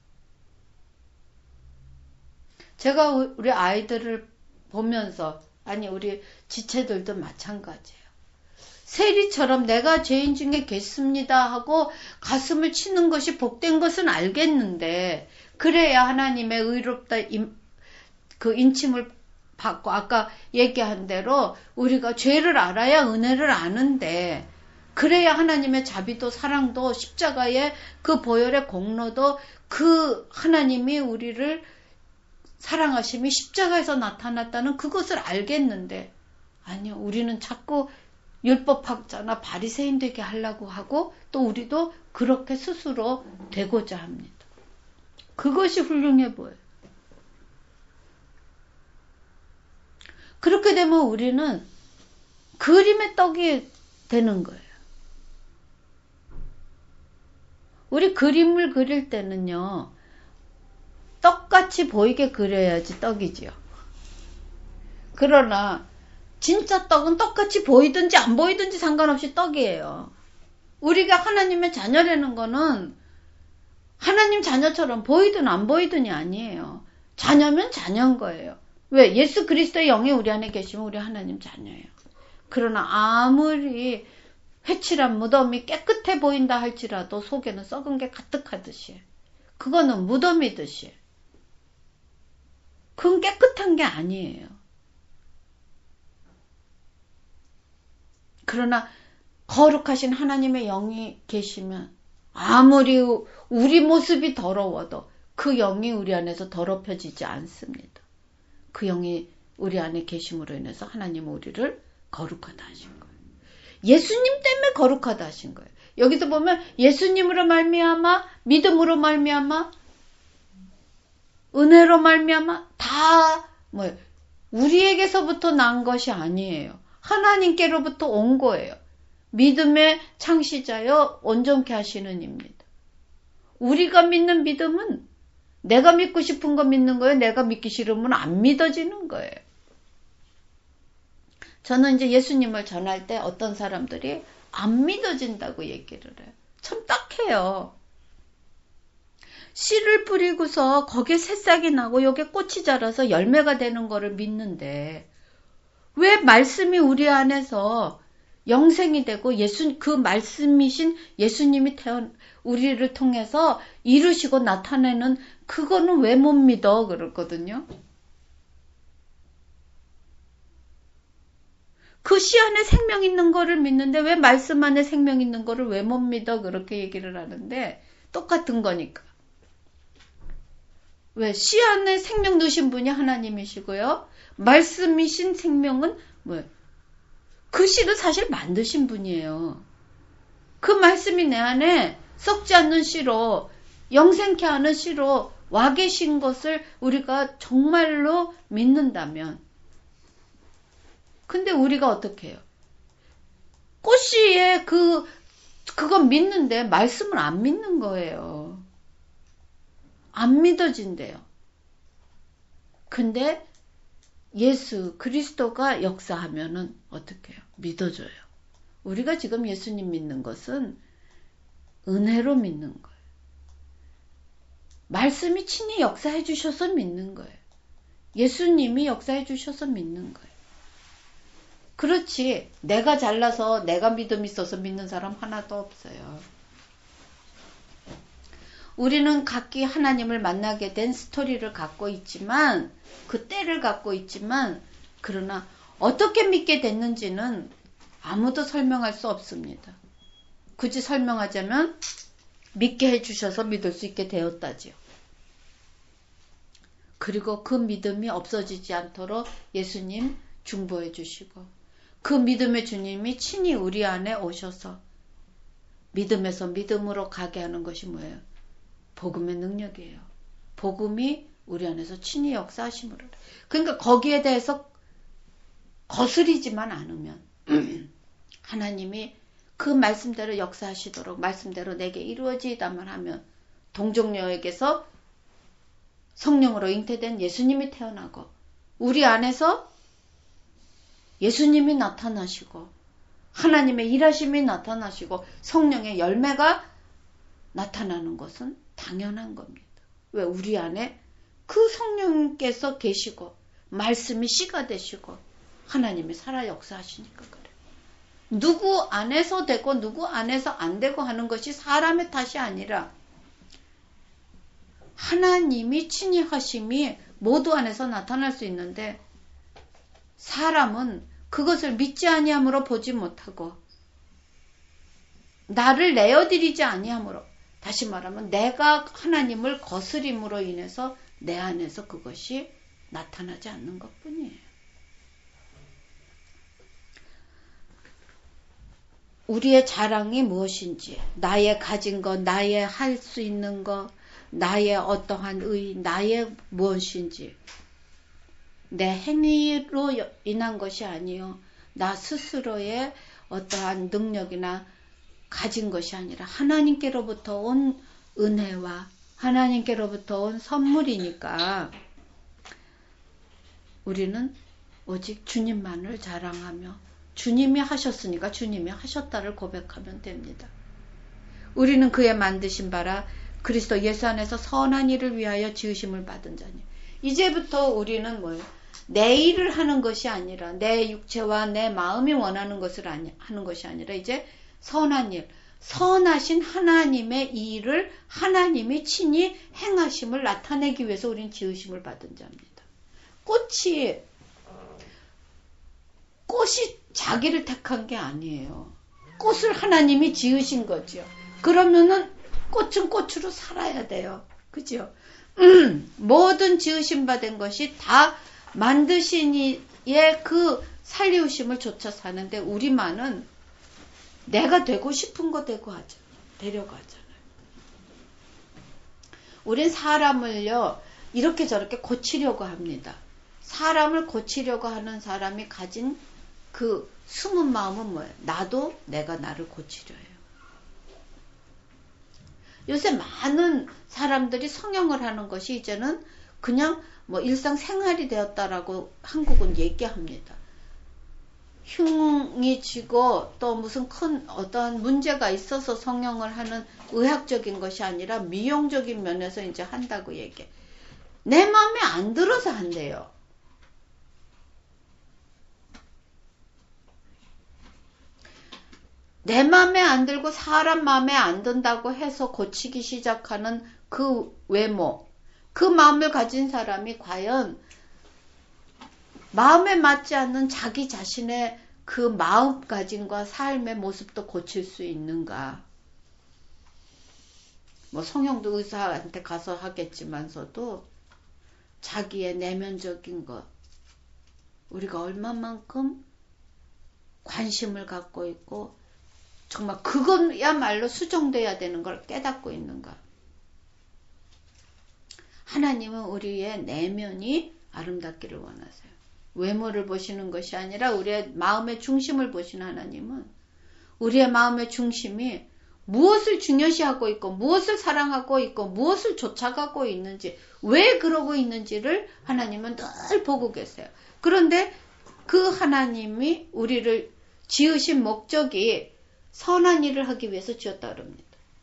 제가 우리 아이들을 보면서 아니 우리 지체들도 마찬가지예요. 세리처럼 내가 죄인 중에 계십니다 하고 가슴을 치는 것이 복된 것은 알겠는데 그래야 하나님의 의롭다 그 인침을 받고 아까 얘기한 대로 우리가 죄를 알아야 은혜를 아는데 그래야 하나님의 자비도 사랑도 십자가의 그 보혈의 공로도 그 하나님이 우리를 사랑하심이 십자가에서 나타났다는 그것을 알겠는데 아니요 우리는 자꾸 율법학자나 바리새인 되게 하려고 하고 또 우리도 그렇게 스스로 되고자 합니다. 그것이 훌륭해 보여요. 그렇게 되면 우리는 그림의 떡이 되는 거예요. 우리 그림을 그릴 때는요. 떡같이 보이게 그려야지 떡이지요. 그러나 진짜 떡은 떡같이 보이든지 안 보이든지 상관없이 떡이에요. 우리가 하나님의 자녀라는 거는 하나님 자녀처럼 보이든 안 보이든이 아니에요. 자녀면 자녀인 거예요. 왜? 예수 그리스도의 영이 우리 안에 계시면 우리 하나님 자녀예요. 그러나 아무리 회칠한 무덤이 깨끗해 보인다 할지라도 속에는 썩은 게 가득하듯이, 그거는 무덤이듯이, 그건 깨끗한 게 아니에요. 그러나 거룩하신 하나님의 영이 계시면 아무리 우리 모습이 더러워도 그 영이 우리 안에서 더럽혀지지 않습니다. 그 영이 우리 안에 계심으로 인해서 하나님은 우리를 거룩하다 하신 거예요. 예수님 때문에 거룩하다 하신 거예요. 여기서 보면 예수님으로 말미암아, 믿음으로 말미암아, 은혜로 말미암아 다 뭐예요? 우리에게서부터 난 것이 아니에요. 하나님께로부터 온 거예요. 믿음의 창시자여 온전케 하시는 입니다. 우리가 믿는 믿음은 내가 믿고 싶은 거 믿는 거예요. 내가 믿기 싫으면 안 믿어지는 거예요. 저는 이제 예수님을 전할 때 어떤 사람들이 안 믿어진다고 얘기를 해요. 참 딱해요. 씨를 뿌리고서 거기에 새싹이 나고 여기에 꽃이 자라서 열매가 되는 거를 믿는데 왜 말씀이 우리 안에서 영생이 되고 그 말씀이신 예수님이 우리를 통해서 이루시고 나타내는 그거는 왜 못 믿어? 그랬거든요. 그 씨 안에 생명 있는 거를 믿는데 왜 말씀 안에 생명 있는 거를 왜 못 믿어? 그렇게 얘기를 하는데 똑같은 거니까. 왜? 씨 안에 생명 두신 분이 하나님이시고요. 말씀이신 생명은 뭐예요? 그 씨를 사실 만드신 분이에요. 그 말씀이 내 안에 썩지 않는 씨로, 영생케 하는 씨로 와 계신 것을 우리가 정말로 믿는다면, 근데 우리가 어떻게 해요? 꽃씨에 그거 믿는데 말씀을 안 믿는 거예요. 안 믿어진대요. 근데 예수 그리스도가 역사하면은 어떻게 해요? 믿어줘요. 우리가 지금 예수님 믿는 것은 은혜로 믿는 거예요. 말씀이 친히 역사해 주셔서 믿는 거예요. 예수님이 역사해 주셔서 믿는 거예요. 그렇지 내가 잘나서 내가 믿음 있어서 믿는 사람 하나도 없어요. 우리는 각기 하나님을 만나게 된 스토리를 갖고 있지만, 그 때를 갖고 있지만, 그러나 어떻게 믿게 됐는지는 아무도 설명할 수 없습니다. 굳이 설명하자면 믿게 해주셔서 믿을 수 있게 되었다지요. 그리고 그 믿음이 없어지지 않도록 예수님 중보해 주시고, 그 믿음의 주님이 친히 우리 안에 오셔서 믿음에서 믿음으로 가게 하는 것이 뭐예요? 복음의 능력이에요. 복음이 우리 안에서 친히 역사하심으로. 그러니까 거기에 대해서 거스리지만 않으면 하나님이 그 말씀대로 역사하시도록 말씀대로 내게 이루어지다만 하면 동정녀에게서 성령으로 잉태된 예수님이 태어나고 우리 안에서 예수님이 나타나시고 하나님의 일하심이 나타나시고 성령의 열매가 나타나는 것은 당연한 겁니다. 왜? 우리 안에 그 성령께서 계시고 말씀이 씨가 되시고 하나님이 살아 역사하시니까 그래요. 누구 안에서 되고 누구 안에서 안 되고 하는 것이 사람의 탓이 아니라 하나님이 친히 하심이 모두 안에서 나타날 수 있는데 사람은 그것을 믿지 아니함으로 보지 못하고 나를 내어드리지 아니함으로, 다시 말하면 내가 하나님을 거스림으로 인해서 내 안에서 그것이 나타나지 않는 것뿐이에요. 우리의 자랑이 무엇인지, 나의 가진 것, 나의 할 수 있는 것, 나의 어떠한 의, 나의 무엇인지, 내 행위로 인한 것이 아니요 나 스스로의 어떠한 능력이나 가진 것이 아니라 하나님께로부터 온 은혜와 하나님께로부터 온 선물이니까 우리는 오직 주님만을 자랑하며 주님이 하셨으니까 주님이 하셨다를 고백하면 됩니다. 우리는 그의 만드신 바라 그리스도 예수 안에서 선한 일을 위하여 지으심을 받은 자니. 이제부터 우리는 뭐예요? 내 일을 하는 것이 아니라 내 육체와 내 마음이 원하는 것을 하는 것이 아니라 이제 선한 일, 선하신 하나님의 이 일을 하나님이 친히 행하심을 나타내기 위해서 우리는 지으심을 받은 자입니다. 꽃이 자기를 택한 게 아니에요. 꽃을 하나님이 지으신 거죠. 그러면은 꽃은 꽃으로 살아야 돼요. 그죠? 모든 지으심 받은 것이 다 만드신 이의 그 살리우심을 쫓아 사는데 우리만은 내가 되고 싶은 거 되고 되려고 하잖아요. 우린 사람을요 이렇게 저렇게 고치려고 합니다. 사람을 고치려고 하는 사람이 가진 그 숨은 마음은 뭐예요? 나도 내가 나를 고치려 해요. 요새 많은 사람들이 성형을 하는 것이 이제는 그냥 뭐 일상생활이 되었다라고 한국은 얘기합니다. 흉이 지고 또 무슨 큰 어떤 문제가 있어서 성형을 하는 의학적인 것이 아니라 미용적인 면에서 이제 한다고 얘기해. 내 마음에 안 들어서 한대요. 내 마음에 안 들고 사람 마음에 안 든다고 해서 고치기 시작하는 그 외모, 그 마음을 가진 사람이 과연 마음에 맞지 않는 자기 자신의 그 마음가짐과 삶의 모습도 고칠 수 있는가? 뭐 성형도 의사한테 가서 하겠지만서도 자기의 내면적인 것, 우리가 얼마만큼 관심을 갖고 있고 정말 그것야말로 수정돼야 되는 걸 깨닫고 있는가? 하나님은 우리의 내면이 아름답기를 원하세요. 외모를 보시는 것이 아니라 우리의 마음의 중심을 보시는 하나님은 우리의 마음의 중심이 무엇을 중요시하고 있고 무엇을 사랑하고 있고 무엇을 쫓아가고 있는지 왜 그러고 있는지를 하나님은 늘 보고 계세요. 그런데 그 하나님이 우리를 지으신 목적이 선한 일을 하기 위해서 지었다 그럽니다.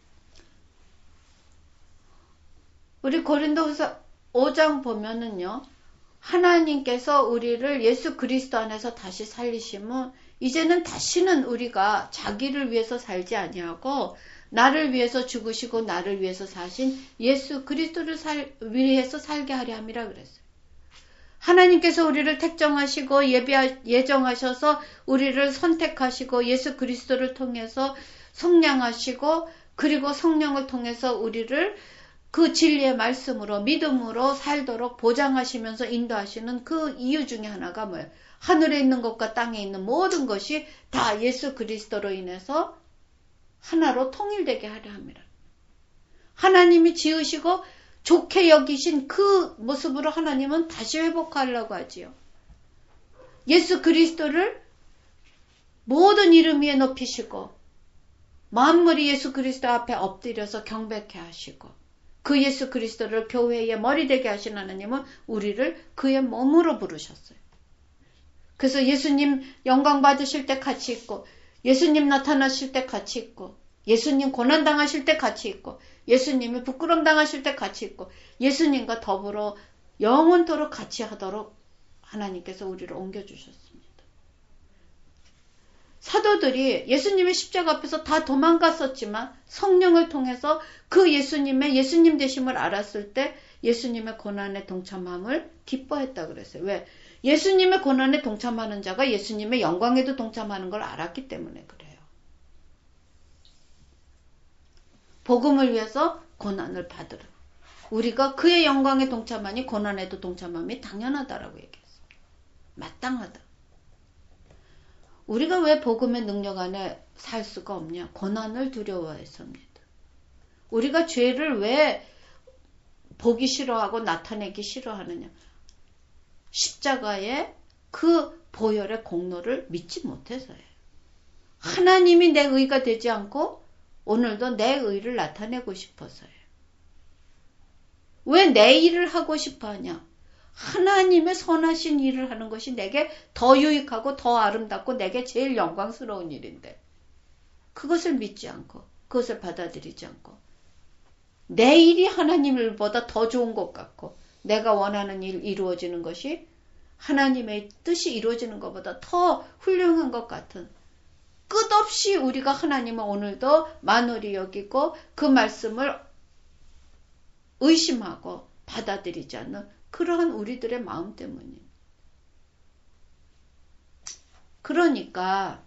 우리 고린도후서 5장 보면은요. 하나님께서 우리를 예수 그리스도 안에서 다시 살리시면 이제는 다시는 우리가 자기를 위해서 살지 아니하고 나를 위해서 죽으시고 나를 위해서 사신 예수 그리스도를 위해서 살게 하려 함이라 그랬어요. 하나님께서 우리를 택정하시고 예정하셔서 우리를 선택하시고 예수 그리스도를 통해서 속량하시고 그리고 성령을 통해서 우리를 그 진리의 말씀으로 믿음으로 살도록 보장하시면서 인도하시는 그 이유 중에 하나가 뭐예요? 하늘에 있는 것과 땅에 있는 모든 것이 다 예수 그리스도로 인해서 하나로 통일되게 하려 합니다. 하나님이 지으시고 좋게 여기신 그 모습으로 하나님은 다시 회복하려고 하지요. 예수 그리스도를 모든 이름 위에 높이시고 만물이 예수 그리스도 앞에 엎드려서 경배케 하시고 그 예수 그리스도를 교회의 머리 되게 하신 하나님은 우리를 그의 몸으로 부르셨어요. 그래서 예수님 영광 받으실 때 같이 있고 예수님 나타나실 때 같이 있고 예수님 고난당하실 때 같이 있고 예수님이 부끄럼 당하실 때 같이 있고 예수님과 더불어 영원토록 같이 하도록 하나님께서 우리를 옮겨주셨습니다. 사도들이 예수님의 십자가 앞에서 다 도망갔었지만 성령을 통해서 그 예수님의 예수님 되심을 알았을 때 예수님의 고난에 동참함을 기뻐했다 그랬어요. 왜? 예수님의 고난에 동참하는 자가 예수님의 영광에도 동참하는 걸 알았기 때문에 그래요. 복음을 위해서 고난을 받으라. 우리가 그의 영광에 동참하니 고난에도 동참함이 당연하다라고 얘기했습니다. 마땅하다. 우리가 왜 복음의 능력 안에 살 수가 없냐? 고난을 두려워해서입니다. 우리가 죄를 왜 보기 싫어하고 나타내기 싫어하느냐? 십자가의 그 보혈의 공로를 믿지 못해서예요. 하나님이 내 의가 되지 않고 오늘도 내 의를 나타내고 싶어서예요. 왜 내 일을 하고 싶어 하냐? 하나님의 선하신 일을 하는 것이 내게 더 유익하고 더 아름답고 내게 제일 영광스러운 일인데 그것을 믿지 않고 그것을 받아들이지 않고 내 일이 하나님 일보다 더 좋은 것 같고 내가 원하는 일 이루어지는 것이 하나님의 뜻이 이루어지는 것보다 더 훌륭한 것 같은 끝없이 우리가 하나님을 오늘도 만홀히 여기고 그 말씀을 의심하고 받아들이지 않는 그러한 우리들의 마음 때문이에요. 그러니까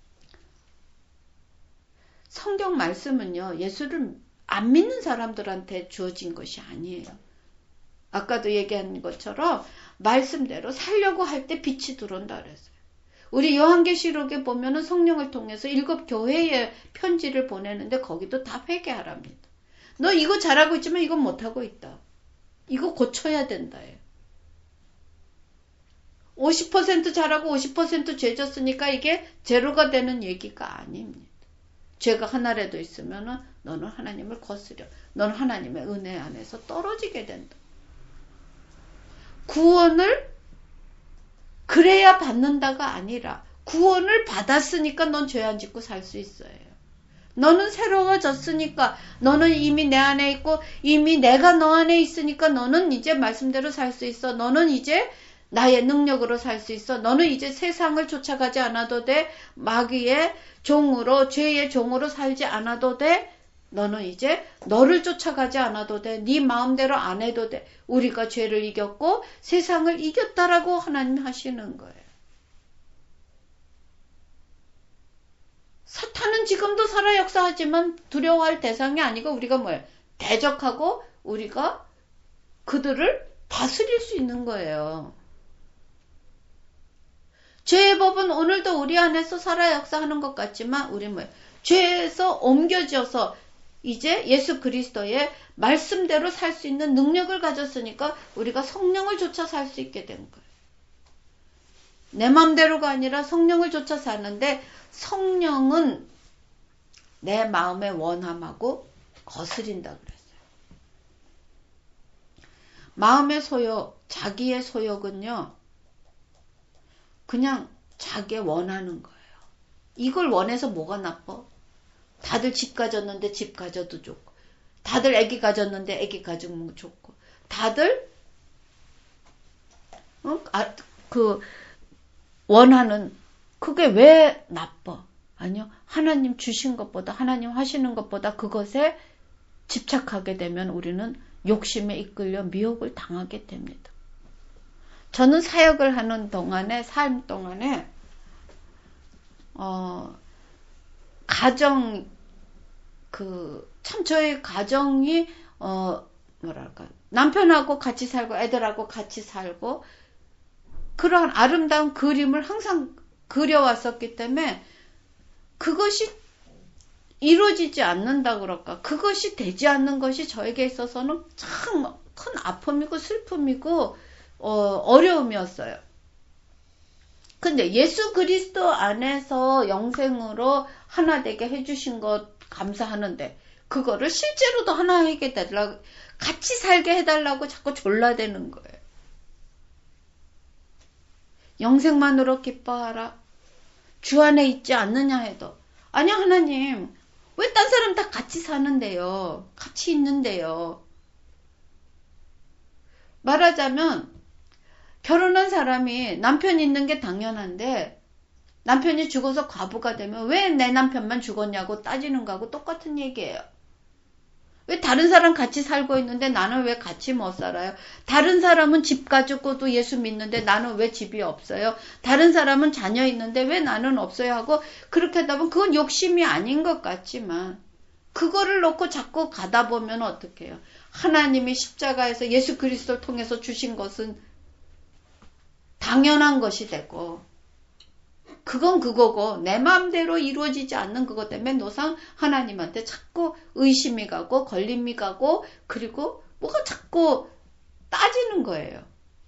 성경 말씀은요. 예수를 안 믿는 사람들한테 주어진 것이 아니에요. 아까도 얘기한 것처럼 말씀대로 살려고 할 때 빛이 들어온다 그랬어요. 우리 요한계시록에 보면은 성령을 통해서 7 교회에 편지를 보내는데 거기도 다 회개하랍니다. 너 이거 잘하고 있지만 이건 못하고 있다. 이거 고쳐야 된다. 50% 잘하고 50% 죄졌으니까 이게 제로가 되는 얘기가 아닙니다. 죄가 하나라도 있으면은 너는 하나님을 거스려. 너는 하나님의 은혜 안에서 떨어지게 된다. 구원을 그래야 받는다가 아니라 구원을 받았으니까 넌 죄 안 짓고 살 수 있어요. 너는 새로워졌으니까 너는 이미 내 안에 있고 이미 내가 너 안에 있으니까 너는 이제 말씀대로 살 수 있어. 너는 이제 나의 능력으로 살 수 있어. 너는 이제 세상을 쫓아가지 않아도 돼. 마귀의 종으로 죄의 종으로 살지 않아도 돼. 너는 이제 너를 쫓아가지 않아도 돼. 네 마음대로 안 해도 돼. 우리가 죄를 이겼고 세상을 이겼다라고 하나님 하시는 거예요. 사탄은 지금도 살아 역사하지만 두려워할 대상이 아니고 우리가 뭐예요? 대적하고 우리가 그들을 다스릴 수 있는 거예요. 죄의 법은 오늘도 우리 안에서 살아 역사하는 것 같지만 우리 뭐예요? 죄에서 옮겨져서 이제 예수 그리스도의 말씀대로 살 수 있는 능력을 가졌으니까 우리가 성령을 쫓아 살 수 있게 된 거예요. 내 맘대로가 아니라 성령을 쫓아 사는데 성령은 내 마음의 원함하고 거스린다 그랬어요. 마음의 소욕, 자기의 소욕은요. 그냥 자기 원하는 거예요. 이걸 원해서 뭐가 나빠? 다들 집 가졌는데 집 가져도 좋고 다들 애기 가졌는데 애기 가지면 좋고 다들 원하는 그게 왜 나빠? 아니요. 하나님 주신 것보다 하나님 하시는 것보다 그것에 집착하게 되면 우리는 욕심에 이끌려 미혹을 당하게 됩니다. 저는 사역을 하는 동안에 삶 동안에 가정 참 저의 가정이 남편하고 같이 살고 애들하고 같이 살고 그러한 아름다운 그림을 항상 그려왔었기 때문에 그것이 이루어지지 않는다 그럴까 그것이 되지 않는 것이 저에게 있어서는 참 큰 아픔이고 슬픔이고 어려움이었어요. 근데 예수 그리스도 안에서 영생으로 하나 되게 해주신 것 감사하는데 그거를 실제로도 하나 하게 해달라고 같이 살게 해달라고 자꾸 졸라대는 거예요. 영생만으로 기뻐하라. 주 안에 있지 않느냐 해도 아니야 하나님 왜 딴 사람 다 같이 사는데요. 같이 있는데요. 말하자면 결혼한 사람이 남편이 있는 게 당연한데 남편이 죽어서 과부가 되면 왜 내 남편만 죽었냐고 따지는 거하고 똑같은 얘기예요. 왜 다른 사람 같이 살고 있는데 나는 왜 같이 못 살아요? 다른 사람은 집 가지고도 예수 믿는데 나는 왜 집이 없어요? 다른 사람은 자녀 있는데 왜 나는 없어요? 하고 그렇게 하다 보면 그건 욕심이 아닌 것 같지만 그거를 놓고 자꾸 가다 보면 어떻게 해요? 하나님이 십자가에서 예수 그리스도를 통해서 주신 것은 당연한 것이 되고 그건 그거고 내 마음대로 이루어지지 않는 그것 때문에 노상 하나님한테 자꾸 의심이 가고 걸림이 가고 그리고 뭐가 자꾸 따지는 거예요.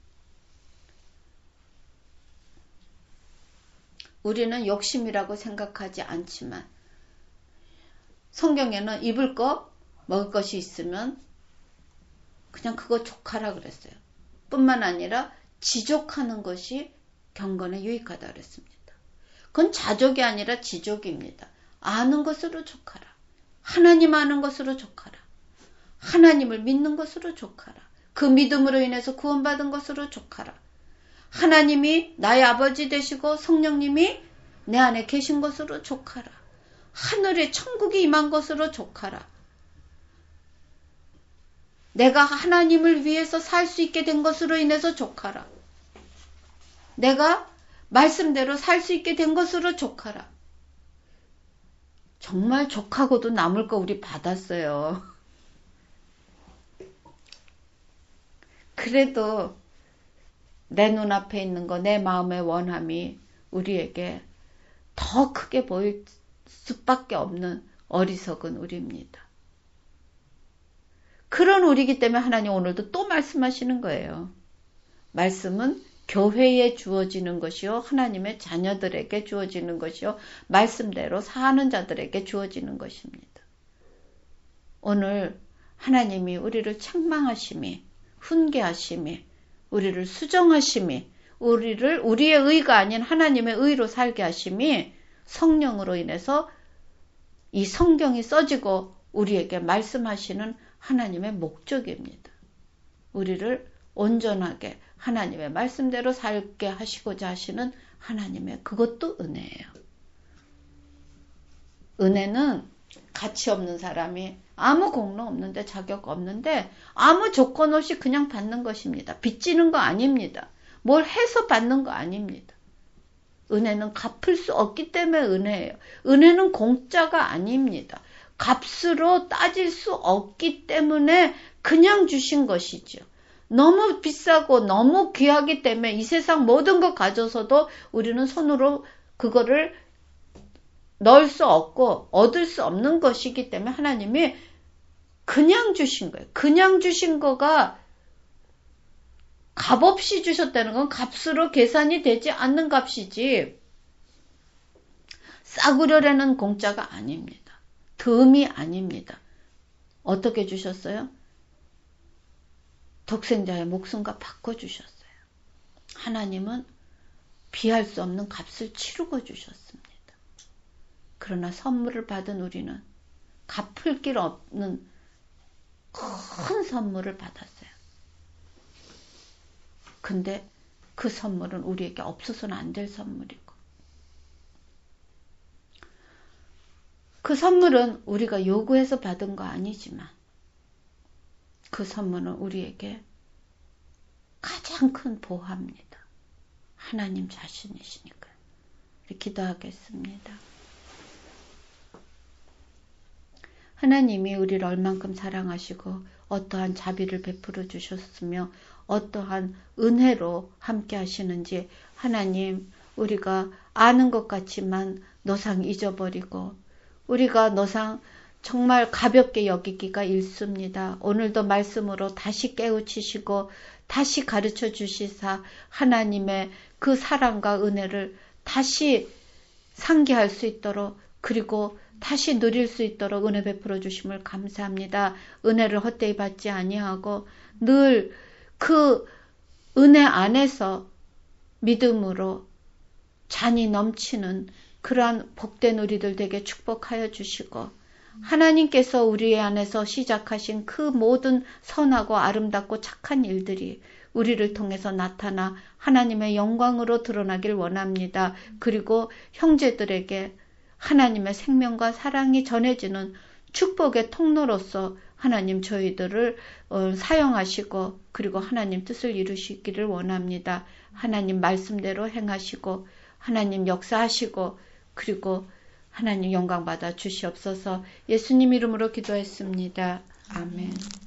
우리는 욕심이라고 생각하지 않지만 성경에는 입을 거 먹을 것이 있으면 그냥 그거 족하라 그랬어요. 뿐만 아니라 지족하는 것이 경건에 유익하다 그랬습니다. 그건 자족이 아니라 지족입니다. 아는 것으로 족하라. 하나님 아는 것으로 족하라. 하나님을 믿는 것으로 족하라. 그 믿음으로 인해서 구원받은 것으로 족하라. 하나님이 나의 아버지 되시고 성령님이 내 안에 계신 것으로 족하라. 하늘에 천국이 임한 것으로 족하라. 내가 하나님을 위해서 살 수 있게 된 것으로 인해서 족하라. 내가 말씀대로 살 수 있게 된 것으로 족하라. 정말 족하고도 남을 거 우리 받았어요. 그래도 내 눈앞에 있는 거, 내 마음의 원함이 우리에게 더 크게 보일 수밖에 없는 어리석은 우리입니다. 그런 우리이기 때문에 하나님 오늘도 또 말씀하시는 거예요. 말씀은 교회에 주어지는 것이요, 하나님의 자녀들에게 주어지는 것이요, 말씀대로 사는 자들에게 주어지는 것입니다. 오늘 하나님이 우리를 책망하심이, 훈계하심이, 우리를 수정하심이, 우리의 의가 아닌 하나님의 의로 살게 하심이 성령으로 인해서 이 성경이 써지고 우리에게 말씀하시는 하나님의 목적입니다. 우리를 온전하게 하나님의 말씀대로 살게 하시고자 하시는 하나님의 그것도 은혜예요. 은혜는 가치 없는 사람이 아무 공로 없는데 자격 없는데 아무 조건 없이 그냥 받는 것입니다. 빚지는 거 아닙니다. 뭘 해서 받는 거 아닙니다. 은혜는 갚을 수 없기 때문에 은혜예요. 은혜는 공짜가 아닙니다. 값으로 따질 수 없기 때문에 그냥 주신 것이죠. 너무 비싸고 너무 귀하기 때문에 이 세상 모든 것 가져서도 우리는 손으로 그거를 넣을 수 없고 얻을 수 없는 것이기 때문에 하나님이 그냥 주신 거예요. 그냥 주신 거가 값없이 주셨다는 건 값으로 계산이 되지 않는 값이지 싸구려라는 공짜가 아닙니다. 금이 아닙니다. 어떻게 주셨어요? 독생자의 목숨과 바꿔주셨어요. 하나님은 비할 수 없는 값을 치르고 주셨습니다. 그러나 선물을 받은 우리는 갚을 길 없는 큰 선물을 받았어요. 근데 그 선물은 우리에게 없어서는 안 될 선물이고 그 선물은 우리가 요구해서 받은 거 아니지만 그 선물은 우리에게 가장 큰 보화입니다. 하나님 자신이시니까요. 우리 기도하겠습니다. 하나님이 우리를 얼만큼 사랑하시고 어떠한 자비를 베풀어 주셨으며 어떠한 은혜로 함께 하시는지 하나님 우리가 아는 것 같지만 노상 잊어버리고 우리가 노상 정말 가볍게 여기기가 일쑤입니다. 오늘도 말씀으로 다시 깨우치시고 다시 가르쳐 주시사 하나님의 그 사랑과 은혜를 다시 상기할 수 있도록 그리고 다시 누릴 수 있도록 은혜 베풀어 주심을 감사합니다. 은혜를 헛되이 받지 아니하고 늘 그 은혜 안에서 믿음으로 잔이 넘치는 그러한 복된 우리들 되게 축복하여 주시고 하나님께서 우리 안에서 시작하신 그 모든 선하고 아름답고 착한 일들이 우리를 통해서 나타나 하나님의 영광으로 드러나길 원합니다. 그리고 형제들에게 하나님의 생명과 사랑이 전해지는 축복의 통로로서 하나님 저희들을 사용하시고 그리고 하나님 뜻을 이루시기를 원합니다. 하나님 말씀대로 행하시고 하나님 역사하시고 그리고 하나님 영광 받아 주시옵소서. 예수님 이름으로 기도했습니다. 아멘.